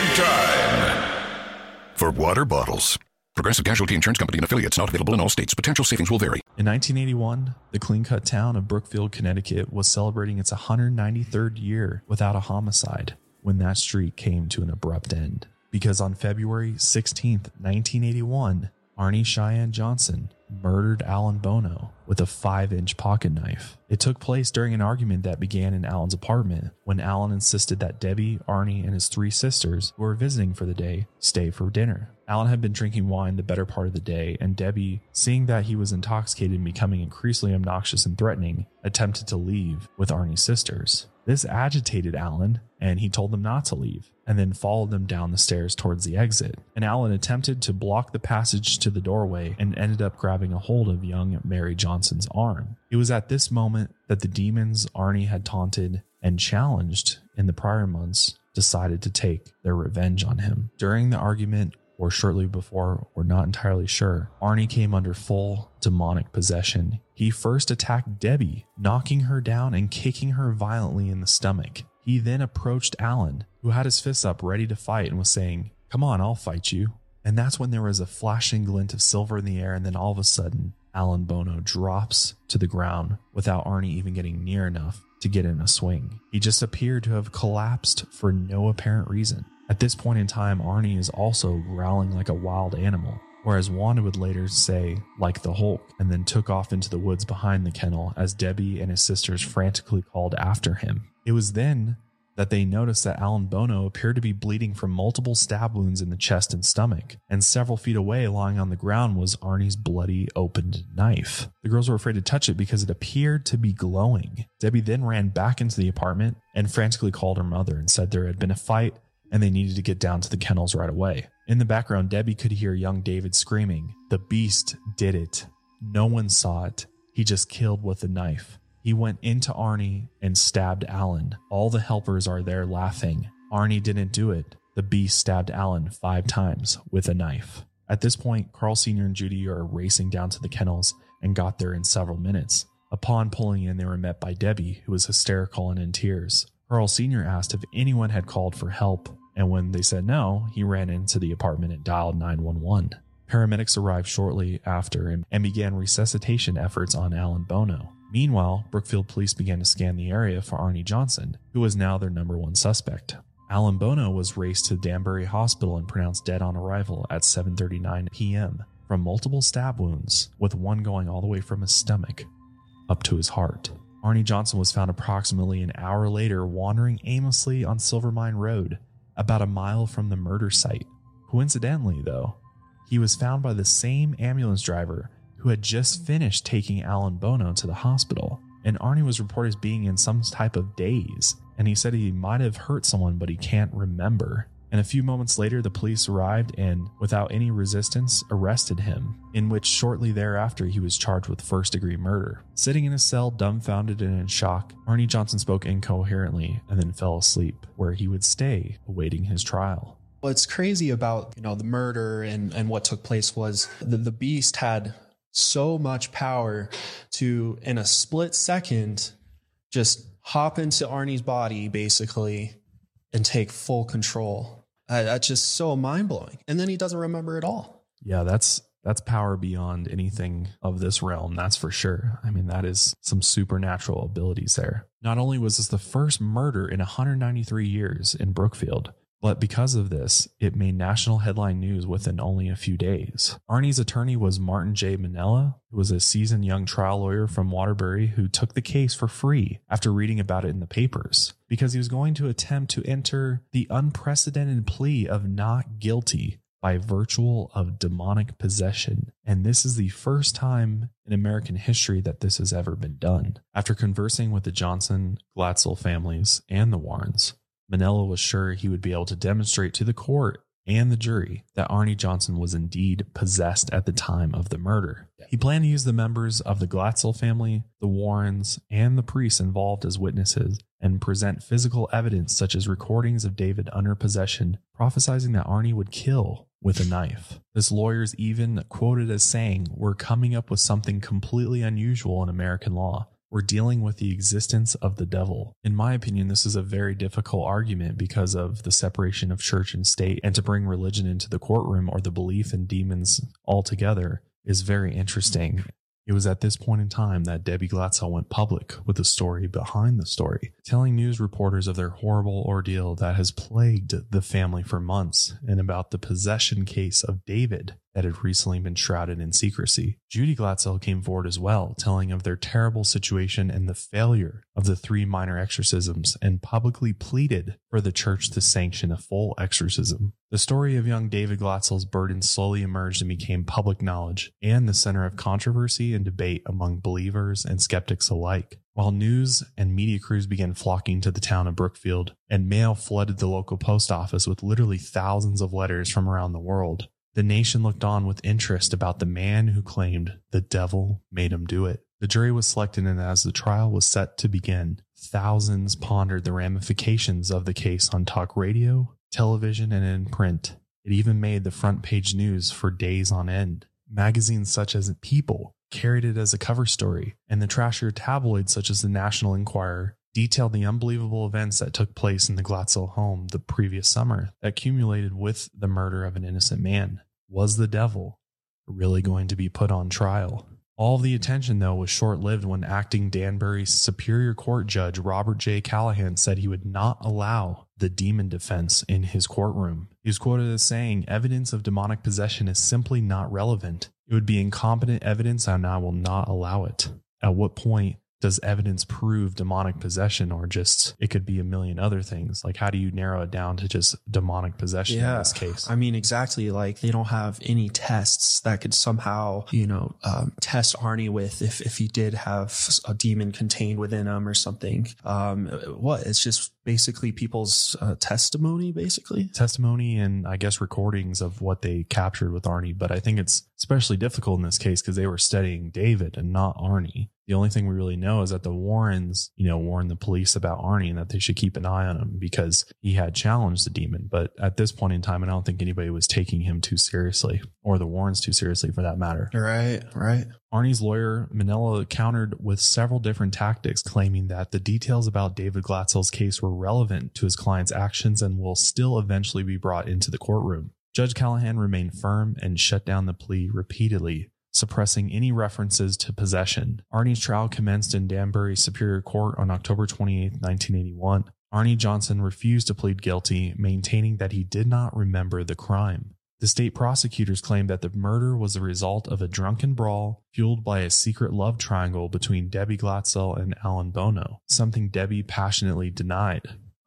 time for water bottles. Progressive Casualty Insurance Company and affiliates, not available in all states. Potential savings will vary. In nineteen eighty-one, the clean-cut town of Brookfield, Connecticut was celebrating its one hundred ninety-third year without a homicide when that streak came to an abrupt end. Because on February sixteenth, nineteen eighty-one, Arnie Cheyenne Johnson murdered Alan Bono with a five-inch pocket knife. It took place during an argument that began in Alan's apartment when Alan insisted that Debbie, Arnie, and his three sisters, who were visiting for the day, stay for dinner. Alan had been drinking wine the better part of the day, and Debbie, seeing that he was intoxicated and becoming increasingly obnoxious and threatening, attempted to leave with Arnie's sisters. This agitated Alan, and he told them not to leave, and then followed them down the stairs towards the exit. And Alan attempted to block the passage to the doorway and ended up grabbing a hold of young Mary Johnson's arm. It was at this moment that the demons Arnie had taunted and challenged in the prior months decided to take their revenge on him. During the argument, or shortly before, we're not entirely sure, Arnie came under full demonic possession. He first attacked Debbie, knocking her down and kicking her violently in the stomach. He then approached Alan, who had his fists up ready to fight and was saying, "Come on, I'll fight you." And that's when there was a flashing glint of silver in the air, and then all of a sudden, Alan Bono drops to the ground without Arnie even getting near enough to get in a swing. He just appeared to have collapsed for no apparent reason. At this point in time, Arnie is also growling like a wild animal, or as Wanda would later say, like the Hulk, and then took off into the woods behind the kennel as Debbie and his sisters frantically called after him. It was then that they noticed that Alan Bono appeared to be bleeding from multiple stab wounds in the chest and stomach, and several feet away lying on the ground was Arnie's bloody opened knife. The girls were afraid to touch it because it appeared to be glowing. Debbie then ran back into the apartment and frantically called her mother and said there had been a fight and they needed to get down to the kennels right away. In the background, Debbie could hear young David screaming, "The beast did it. No one saw it. He just killed with a knife. He went into Arnie and stabbed Alan. All the helpers are there laughing. Arnie didn't do it. The beast stabbed Alan five times with a knife." At this point, Carl Senior and Judy are racing down to the kennels and got there in several minutes. Upon pulling in, they were met by Debbie, who was hysterical and in tears. Carl Senior asked if anyone had called for help, and when they said no, he ran into the apartment and dialed nine one one. Paramedics arrived shortly after and, and began resuscitation efforts on Alan Bono. Meanwhile, Brookfield police began to scan the area for Arnie Johnson, who was now their number one suspect. Alan Bono was raced to Danbury Hospital and pronounced dead on arrival at seven thirty-nine p.m. from multiple stab wounds, with one going all the way from his stomach up to his heart. Arnie Johnson was found approximately an hour later wandering aimlessly on Silvermine Road, about a mile from the murder site. Coincidentally, though, he was found by the same ambulance driver who had just finished taking Alan Bono to the hospital. And Arnie was reported as being in some type of daze, and he said he might have hurt someone, but he can't remember. And a few moments later, the police arrived and, without any resistance, arrested him, in which shortly thereafter he was charged with first-degree murder. Sitting in his cell, dumbfounded and in shock, Arnie Johnson spoke incoherently and then fell asleep, where he would stay awaiting his trial. What's crazy about, you know, the murder and, and what took place was the, the beast had so much power to, in a split second, just hop into Arnie's body, basically, and take full control. Uh, that's just so mind-blowing. And then he doesn't remember it all. Yeah, that's that's power beyond anything of this realm, that's for sure. I mean, that is some supernatural abilities there. Not only was this the first murder in one hundred ninety-three years in Brookfield, but because of this, it made national headline news within only a few days. Arnie's attorney was Martin J. Minella, who was a seasoned young trial lawyer from Waterbury who took the case for free after reading about it in the papers, because he was going to attempt to enter the unprecedented plea of not guilty by virtue of demonic possession. And this is the first time in American history that this has ever been done. After conversing with the Johnson, Glatzel families and the Warrens, Minella was sure he would be able to demonstrate to the court and the jury that Arnie Johnson was indeed possessed at the time of the murder. He planned to use the members of the Glatzel family, the Warrens, and the priests involved as witnesses and present physical evidence such as recordings of David under possession, prophesizing that Arnie would kill with a knife. This lawyer's even quoted as saying, "We're coming up with something completely unusual in American law. We're dealing with the existence of the devil." In my opinion, this is a very difficult argument because of the separation of church and state, and to bring religion into the courtroom or the belief in demons altogether is very interesting. It was at this point in time that Debbie Glatzel went public with the story behind the story, telling news reporters of their horrible ordeal that has plagued the family for months and about the possession case of David that had recently been shrouded in secrecy. Judy Glatzel came forward as well, telling of their terrible situation and the failure of the three minor exorcisms, and publicly pleaded for the church to sanction a full exorcism. The story of young David Glatzel's burden slowly emerged and became public knowledge and the center of controversy and debate among believers and skeptics alike. While news and media crews began flocking to the town of Brookfield, and mail flooded the local post office with literally thousands of letters from around the world, the nation looked on with interest about the man who claimed the devil made him do it. The jury was selected, and as the trial was set to begin, thousands pondered the ramifications of the case on talk radio, television, and in print. It even made the front page news for days on end. Magazines such as People carried it as a cover story, and the trashier tabloids such as the National Enquirer detailed the unbelievable events that took place in the Glatzel home the previous summer that accumulated with the murder of an innocent man. Was the devil really going to be put on trial? All of the attention, though, was short-lived when acting Danbury Superior Court Judge Robert J. Callahan said he would not allow the demon defense in his courtroom. He was quoted as saying, "Evidence of demonic possession is simply not relevant. It would be incompetent evidence, and I will not allow it." At what point does evidence prove demonic possession, or just it could be a million other things? Like, how do you narrow it down to just demonic possession yeah, in this case? I mean, exactly. Like, they don't have any tests that could somehow, you know, um, test Arnie with if, if he did have a demon contained within him or something. Um, what? It's just basically people's uh, testimony, basically. Testimony and I guess recordings of what they captured with Arnie. But I think it's especially difficult in this case because they were studying David and not Arnie. The only thing we really know is that the Warrens, you know, warned the police about Arnie and that they should keep an eye on him because he had challenged the demon. But at this point in time, I don't think anybody was taking him too seriously, or the Warrens too seriously for that matter. Right, right. Arnie's lawyer, Minella, countered with several different tactics, claiming that the details about David Glatzel's case were relevant to his client's actions and will still eventually be brought into the courtroom. Judge Callahan remained firm and shut down the plea repeatedly, suppressing any references to possession. Arnie's trial commenced in Danbury Superior Court on October twenty-eighth, nineteen eighty-one. Arnie Johnson refused to plead guilty, maintaining that he did not remember the crime. The state prosecutors claimed that the murder was the result of a drunken brawl fueled by a secret love triangle between Debbie Glatzel and Alan Bono, something Debbie passionately denied.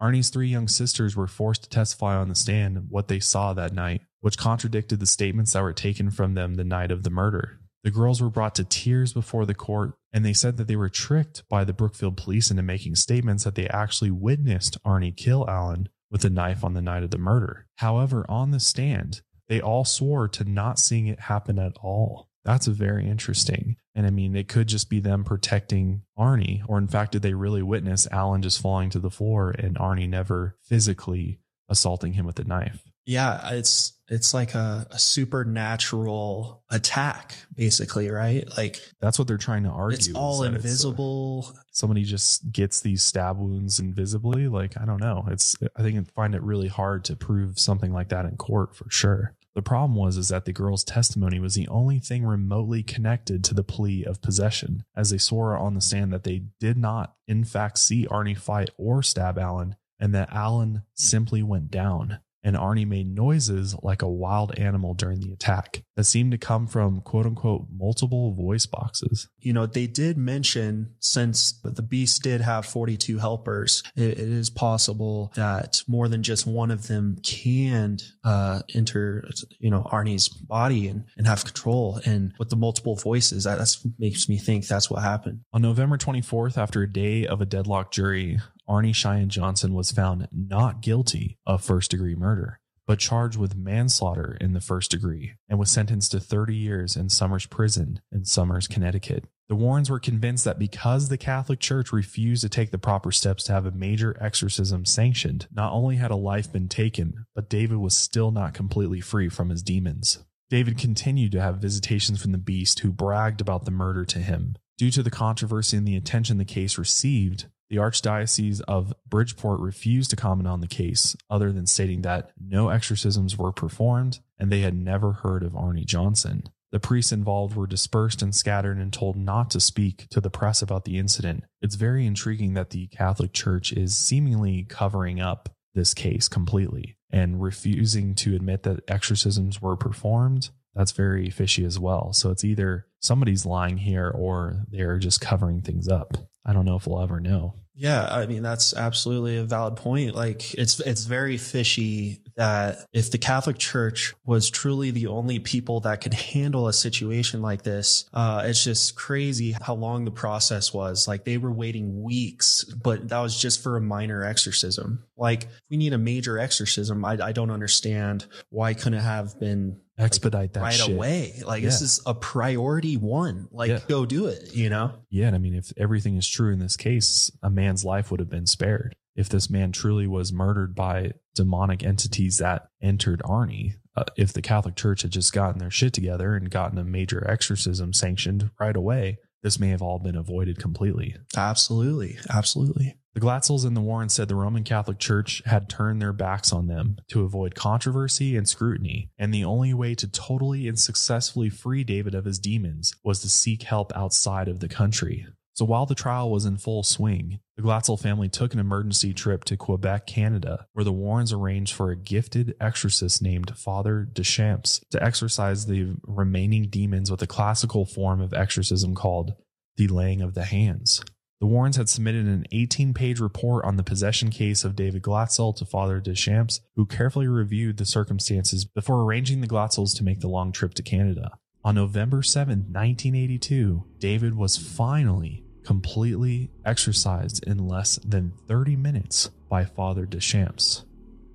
Arnie's three young sisters were forced to testify on the stand what they saw that night, which contradicted the statements that were taken from them the night of the murder. The girls were brought to tears before the court, and they said that they were tricked by the Brookfield police into making statements that they actually witnessed Arnie kill Alan with a knife on the night of the murder. However, on the stand, they all swore to not seeing it happen at all. That's very interesting. And I mean, it could just be them protecting Arnie, or in fact, did they really witness Alan just falling to the floor and Arnie never physically assaulting him with a knife? Yeah, it's it's like a, a supernatural attack, basically, right? Like that's what they're trying to argue. It's all invisible. It's, uh, somebody just gets these stab wounds invisibly. Like, I don't know. It's I think I find it really hard to prove something like that in court for sure. The problem was is that the girl's testimony was the only thing remotely connected to the plea of possession, as they swore on the stand that they did not, in fact, see Arnie fight or stab Alan, and that Alan simply went down, and Arnie made noises like a wild animal during the attack that seemed to come from quote unquote multiple voice boxes. You know, they did mention, since the Beast did have forty-two helpers, it, it is possible that more than just one of them can uh, enter, you know, Arnie's body and, and have control. And with the multiple voices, that that's, makes me think that's what happened. On November twenty-fourth, after a day of a deadlocked jury, Arnie Cheyenne Johnson was found not guilty of first-degree murder, but charged with manslaughter in the first degree, and was sentenced to thirty years in Summers Prison in Summers, Connecticut. The Warrens were convinced that because the Catholic Church refused to take the proper steps to have a major exorcism sanctioned, not only had a life been taken, but David was still not completely free from his demons. David continued to have visitations from the Beast, who bragged about the murder to him. Due to the controversy and the attention the case received, the Archdiocese of Bridgeport refused to comment on the case, other than stating that no exorcisms were performed and they had never heard of Arnie Johnson. The priests involved were dispersed and scattered and told not to speak to the press about the incident. It's very intriguing that the Catholic Church is seemingly covering up this case completely and refusing to admit that exorcisms were performed. That's very fishy as well. So it's either somebody's lying here or they're just covering things up. I don't know if we'll ever know. Yeah, I mean, that's absolutely a valid point. Like, it's it's very fishy that if the Catholic Church was truly the only people that could handle a situation like this, uh, it's just crazy how long the process was. Like, they were waiting weeks, but that was just for a minor exorcism. Like, if we need a major exorcism, I, I don't understand why couldn't it have been expedite like, that right shit. away. Like, Yeah. this is a priority one. Like, Yeah. go do it, you know? Yeah, and I mean, if everything is true in this case, a man's life would have been spared. If this man truly was murdered by demonic entities that entered Arnie, uh, if the Catholic Church had just gotten their shit together and gotten a major exorcism sanctioned right away, this may have all been avoided completely. Absolutely. Absolutely. The Glatzels and the Warrens said the Roman Catholic Church had turned their backs on them to avoid controversy and scrutiny, and the only way to totally and successfully free David of his demons was to seek help outside of the country. So while the trial was in full swing, the Glatzel family took an emergency trip to Quebec, Canada, where the Warrens arranged for a gifted exorcist named Father Deschamps to exorcise the remaining demons with a classical form of exorcism called the laying of the hands. The Warrens had submitted an eighteen-page report on the possession case of David Glatzel to Father Deschamps, who carefully reviewed the circumstances before arranging the Glatzels to make the long trip to Canada. On November seventh, nineteen eighty-two, David was finally completely exorcised in less than thirty minutes by Father Deschamps.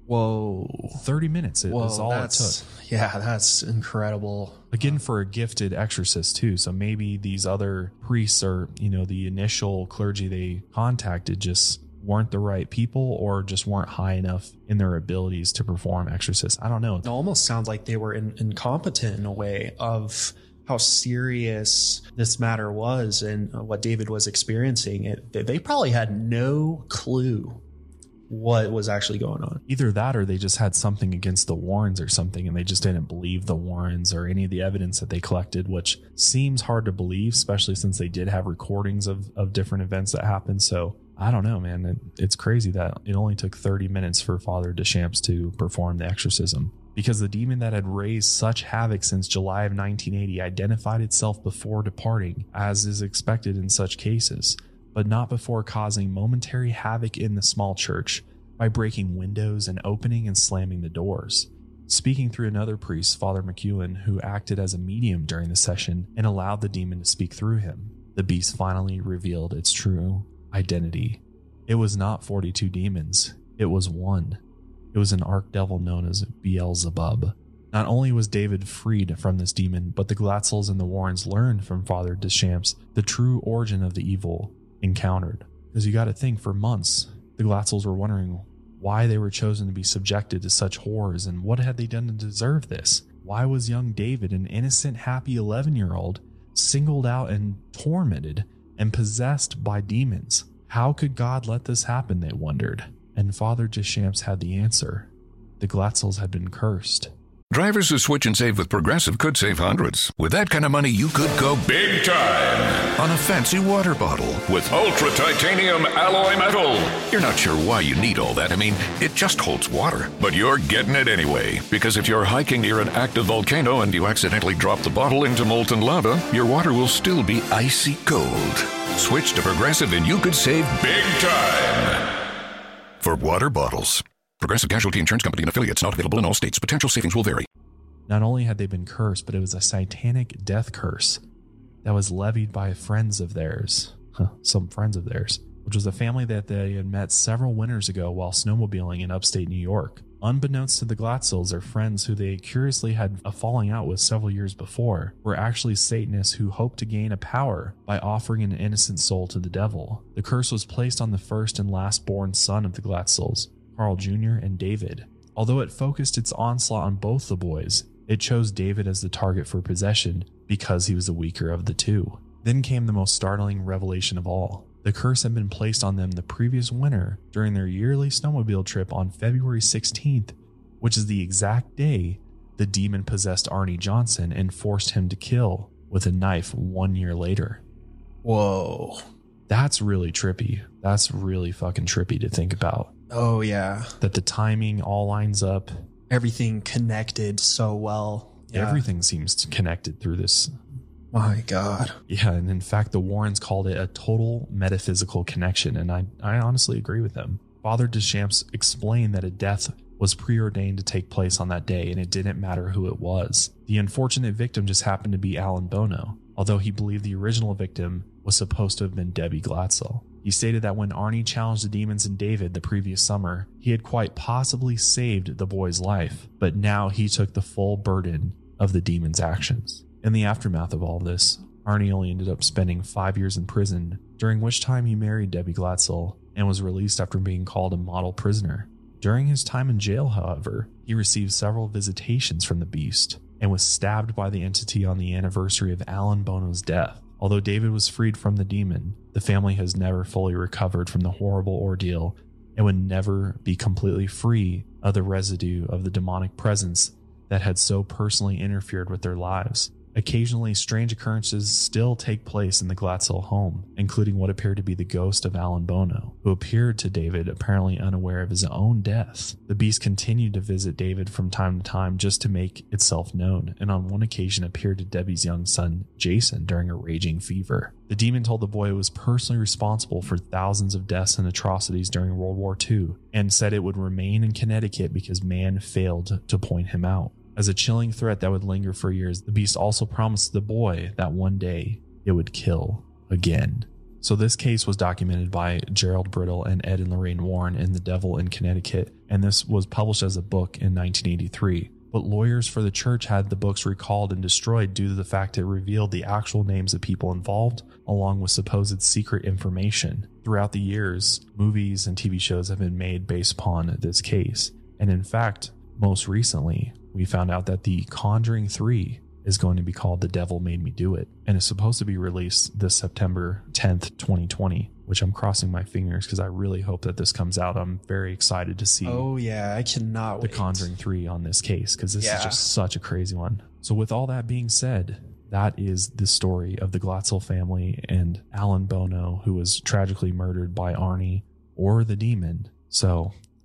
Whoa. thirty minutes. It Whoa, was all it that's, took. Yeah, that's incredible. Again, for a gifted exorcist too. So maybe these other priests or, you know, the initial clergy they contacted just weren't the right people or just weren't high enough in their abilities to perform exorcists. I don't know. It almost sounds like they were in, incompetent in a way of how serious this matter was and what David was experiencing. It, they probably had no clue what was actually going on. Either that or they just had something against the Warrens or something and they just didn't believe the Warrens or any of the evidence that they collected, which seems hard to believe, especially since they did have recordings of, of different events that happened. So I don't know, man. It, it's crazy that it only took thirty minutes for Father Deschamps to perform the exorcism, because the demon that had raised such havoc since July of nineteen eighty identified itself before departing, as is expected in such cases, but not before causing momentary havoc in the small church. by breaking windows and opening and slamming the doors. Speaking through another priest, Father McEwen, who acted as a medium during the session and allowed the demon to speak through him, the beast finally revealed its true identity. It was not forty-two demons, it was one. It was an archdevil known as Beelzebub. Not only was David freed from this demon, but the Glatzels and the Warrens learned from Father Deschamps the true origin of the evil encountered. Because you got to think, for months, the Glatzels were wondering why they were chosen to be subjected to such horrors and what had they done to deserve this? Why was young David, an innocent, happy eleven-year-old, singled out and tormented and possessed by demons? How could God let this happen, they wondered. And Father Deschamps had the answer. The Glatzels had been cursed. Drivers who switch and save with Progressive could save hundreds. With that kind of money, you could go big time on a fancy water bottle with ultra titanium alloy metal. You're not sure why you need all that. I mean, it just holds water. But you're getting it anyway. Because if you're hiking near an active volcano and you accidentally drop the bottle into molten lava, your water will still be icy cold. Switch to Progressive and you could save big time. For water bottles. Progressive Casualty Insurance Company and affiliates, not available in all states. Potential savings will vary. Not only had they been cursed, but it was a satanic death curse that was levied by friends of theirs, huh, some friends of theirs, which was a family that they had met several winters ago while snowmobiling in upstate New York. Unbeknownst to the Glatzels, their friends who they curiously had a falling out with several years before were actually Satanists who hoped to gain a power by offering an innocent soul to the devil. The curse was placed on the first and last born son of the Glatzels, Carl Junior and David. Although it focused its onslaught on both the boys, it chose David as the target for possession because he was the weaker of the two. Then came the most startling revelation of all. The curse had been placed on them the previous winter during their yearly snowmobile trip on February sixteenth, which is the exact day the demon possessed Arnie Johnson and forced him to kill with a knife one year later. Whoa. That's really trippy. That's really fucking trippy to think about. Oh, yeah. That the timing all lines up. Everything connected so well. Yeah. Everything seems connected through this. My God. Yeah, and in fact, the Warrens called it a total metaphysical connection, and I, I honestly agree with them. Father Deschamps explained that a death was preordained to take place on that day, and it didn't matter who it was. The unfortunate victim just happened to be Alan Bono, although he believed the original victim was supposed to have been Debbie Glatzel. He stated that when Arnie challenged the demons in David the previous summer, he had quite possibly saved the boy's life, but now he took the full burden of the demon's actions. In the aftermath of all this, Arnie only ended up spending five years in prison, during which time he married Debbie Glatzel and was released after being called a model prisoner. During his time in jail, however, he received several visitations from the beast and was stabbed by the entity on the anniversary of Alan Bono's death. Although David was freed from the demon, the family has never fully recovered from the horrible ordeal and would never be completely free of the residue of the demonic presence that had so personally interfered with their lives. Occasionally, strange occurrences still take place in the Glatzel home, including what appeared to be the ghost of Alan Bono, who appeared to David apparently unaware of his own death. The beast continued to visit David from time to time just to make itself known, and on one occasion appeared to Debbie's young son, Jason, during a raging fever. The demon told the boy it was personally responsible for thousands of deaths and atrocities during World War Two, and said it would remain in Connecticut because man failed to point him out. As a chilling threat that would linger for years, the beast also promised the boy that one day it would kill again. So this case was documented by Gerald Brittle and Ed and Lorraine Warren in The Devil in Connecticut, and this was published as a book in nineteen eighty-three. But lawyers for the church had the books recalled and destroyed due to the fact it revealed the actual names of people involved, along with supposed secret information. Throughout the years, movies and T V shows have been made based upon this case. And in fact, most recently, we found out that The Conjuring three is going to be called The Devil Made Me Do It, and is supposed to be released this September tenth, twenty twenty, which I'm crossing my fingers because I really hope that this comes out. I'm very excited to see Oh yeah, I cannot The wait. Conjuring three on this case, because this Yeah. is just such a crazy one. So with all that being said, that is the story of the Glatzel family and Alan Bono, who was tragically murdered by Arnie or the demon. So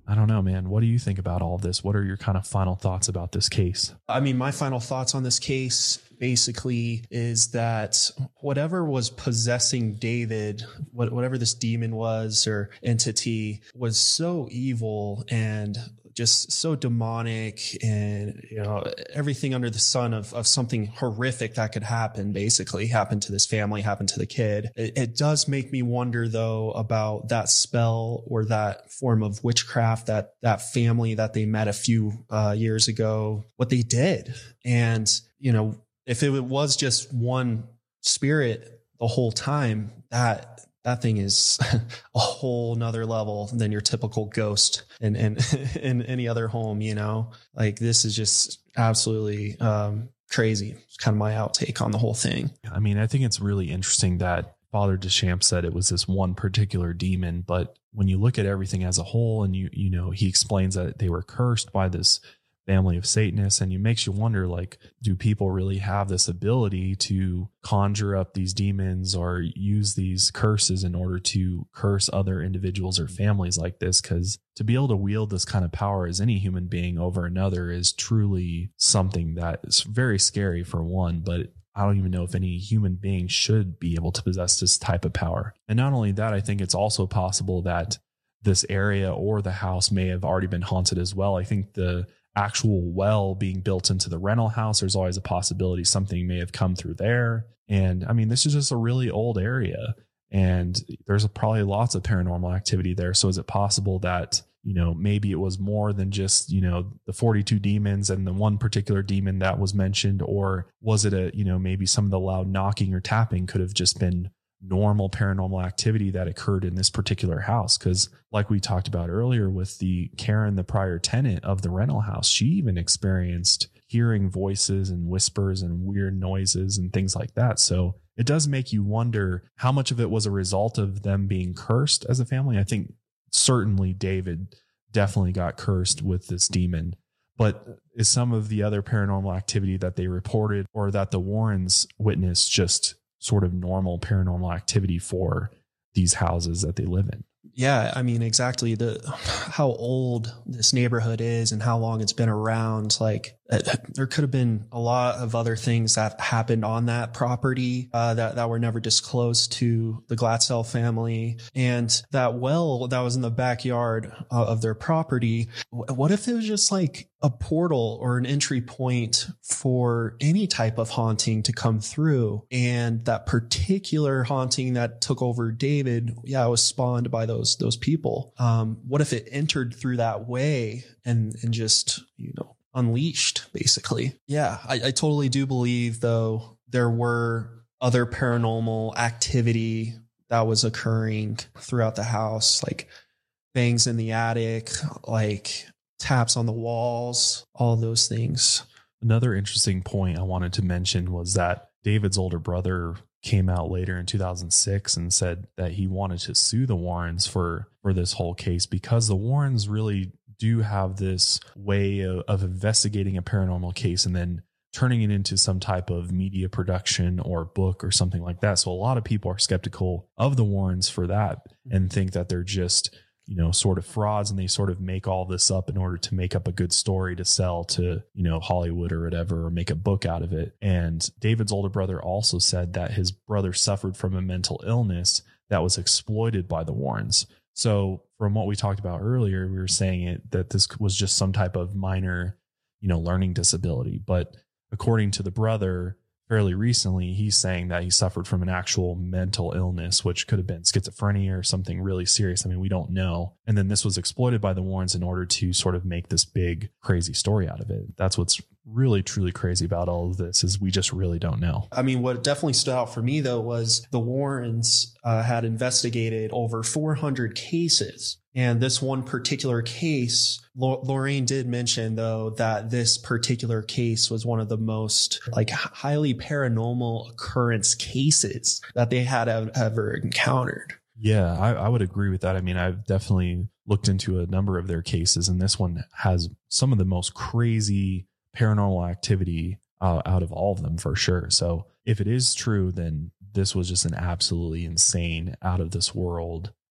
I don't know, man. What do you think about all this? What are your kind of final thoughts about this case? I mean, my final thoughts on this case basically is that whatever was possessing David, whatever this demon was or entity, was so evil and just so demonic, and, you know, everything under the sun of, of something horrific that could happen, basically happened to this family, happened to the kid. It, it does make me wonder, though, about that spell or that form of witchcraft, that, that family that they met a few uh, years ago, what they did. And, you know, if it was just one spirit the whole time, that that thing is a whole nother level than your typical ghost in, in, in any other home, you know, like this is just absolutely um, crazy. It's kind of my outtake on the whole thing. I mean, I think it's really interesting that Father Deschamps said it was this one particular demon, but when you look at everything as a whole and you, you know, he explains that they were cursed by this family of Satanists, and it makes you wonder, like, do people really have this ability to conjure up these demons or use these curses in order to curse other individuals or families like this? Because to be able to wield this kind of power as any human being over another is truly something that is very scary, for one, but I don't even know if any human being should be able to possess this type of power. And not only that, I think it's also possible that this area or the house may have already been haunted as well. I think the actual well being built into the rental house, there's always a possibility something may have come through there. And I mean, this is just a really old area, and there's probably lots of paranormal activity there. So is it possible that, you know, maybe it was more than just, you know, the forty-two demons and the one particular demon that was mentioned? Or was it a, you know, maybe some of the loud knocking or tapping could have just been normal paranormal activity that occurred in this particular house? Because like we talked about earlier with the Karen, the prior tenant of the rental house, she even experienced hearing voices and whispers and weird noises and things like that. So it does make you wonder how much of it was a result of them being cursed as a family. I think certainly David definitely got cursed with this demon, but is some of the other paranormal activity that they reported or that the Warrens witnessed just sort of normal paranormal activity for these houses that they live in? Yeah, I mean, exactly. The how old this neighborhood is and how long it's been around. Like, uh, there could have been a lot of other things that happened on that property uh, that that were never disclosed to the Glatzel family. And that well that was in the backyard uh, of their property. What if it was just like a portal or an entry point for any type of haunting to come through? And that particular haunting that took over David, yeah, it was spawned by those those people. Um, what if it entered through that way and and just, you know, unleashed, basically? Yeah, I, I totally do believe, though, there were other paranormal activity that was occurring throughout the house, like bangs in the attic, like taps on the walls, all those things. Another interesting point I wanted to mention was that David's older brother came out later in two thousand six and said that he wanted to sue the Warrens for, for this whole case, because the Warrens really do have this way of, of investigating a paranormal case and then turning it into some type of media production or book or something like that. So a lot of people are skeptical of the Warrens for that and think that they're just, you know, sort of frauds, and they sort of make all this up in order to make up a good story to sell to, you know, Hollywood or whatever, or make a book out of it. And David's older brother also said that his brother suffered from a mental illness that was exploited by the Warrens. So from what we talked about earlier, we were saying it that this was just some type of minor, you know, learning disability. But according to the brother, fairly recently, he's saying that he suffered from an actual mental illness, which could have been schizophrenia or something really serious. I mean, we don't know. And then this was exploited by the Warrens in order to sort of make this big, crazy story out of it. That's what's really, truly crazy about all of this, is we just really don't know. I mean, what definitely stood out for me, though, was the Warrens uh, had investigated over four hundred cases. And this one particular case, Lorraine did mention, though, that this particular case was one of the most like highly paranormal occurrence cases that they had ever encountered. Yeah, I, I would agree with that. I mean, I've definitely looked into a number of their cases, and this one has some of the most crazy paranormal activity uh, out of all of them, for sure. So if it is true, then this was just an absolutely insane, out of this world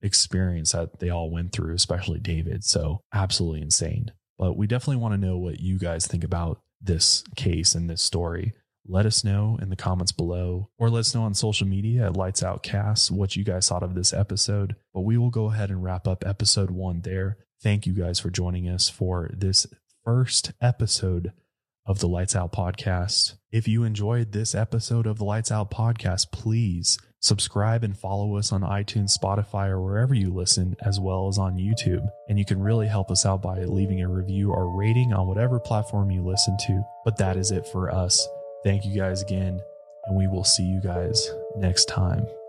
experience that they all went through, especially David. So absolutely insane. But we definitely want to know what you guys think about this case and this story. Let us know in the comments below, or let us know on social media at Lights Out Cast what you guys thought of this episode. But we will go ahead and wrap up episode one there. Thank you guys for joining us for this first episode of the Lights Out Podcast. If you enjoyed this episode of the Lights Out Podcast, please subscribe and follow us on iTunes, Spotify, or wherever you listen, as well as on YouTube. And you can really help us out by leaving a review or rating on whatever platform you listen to. But that is it for us. Thank you guys again, and we will see you guys next time.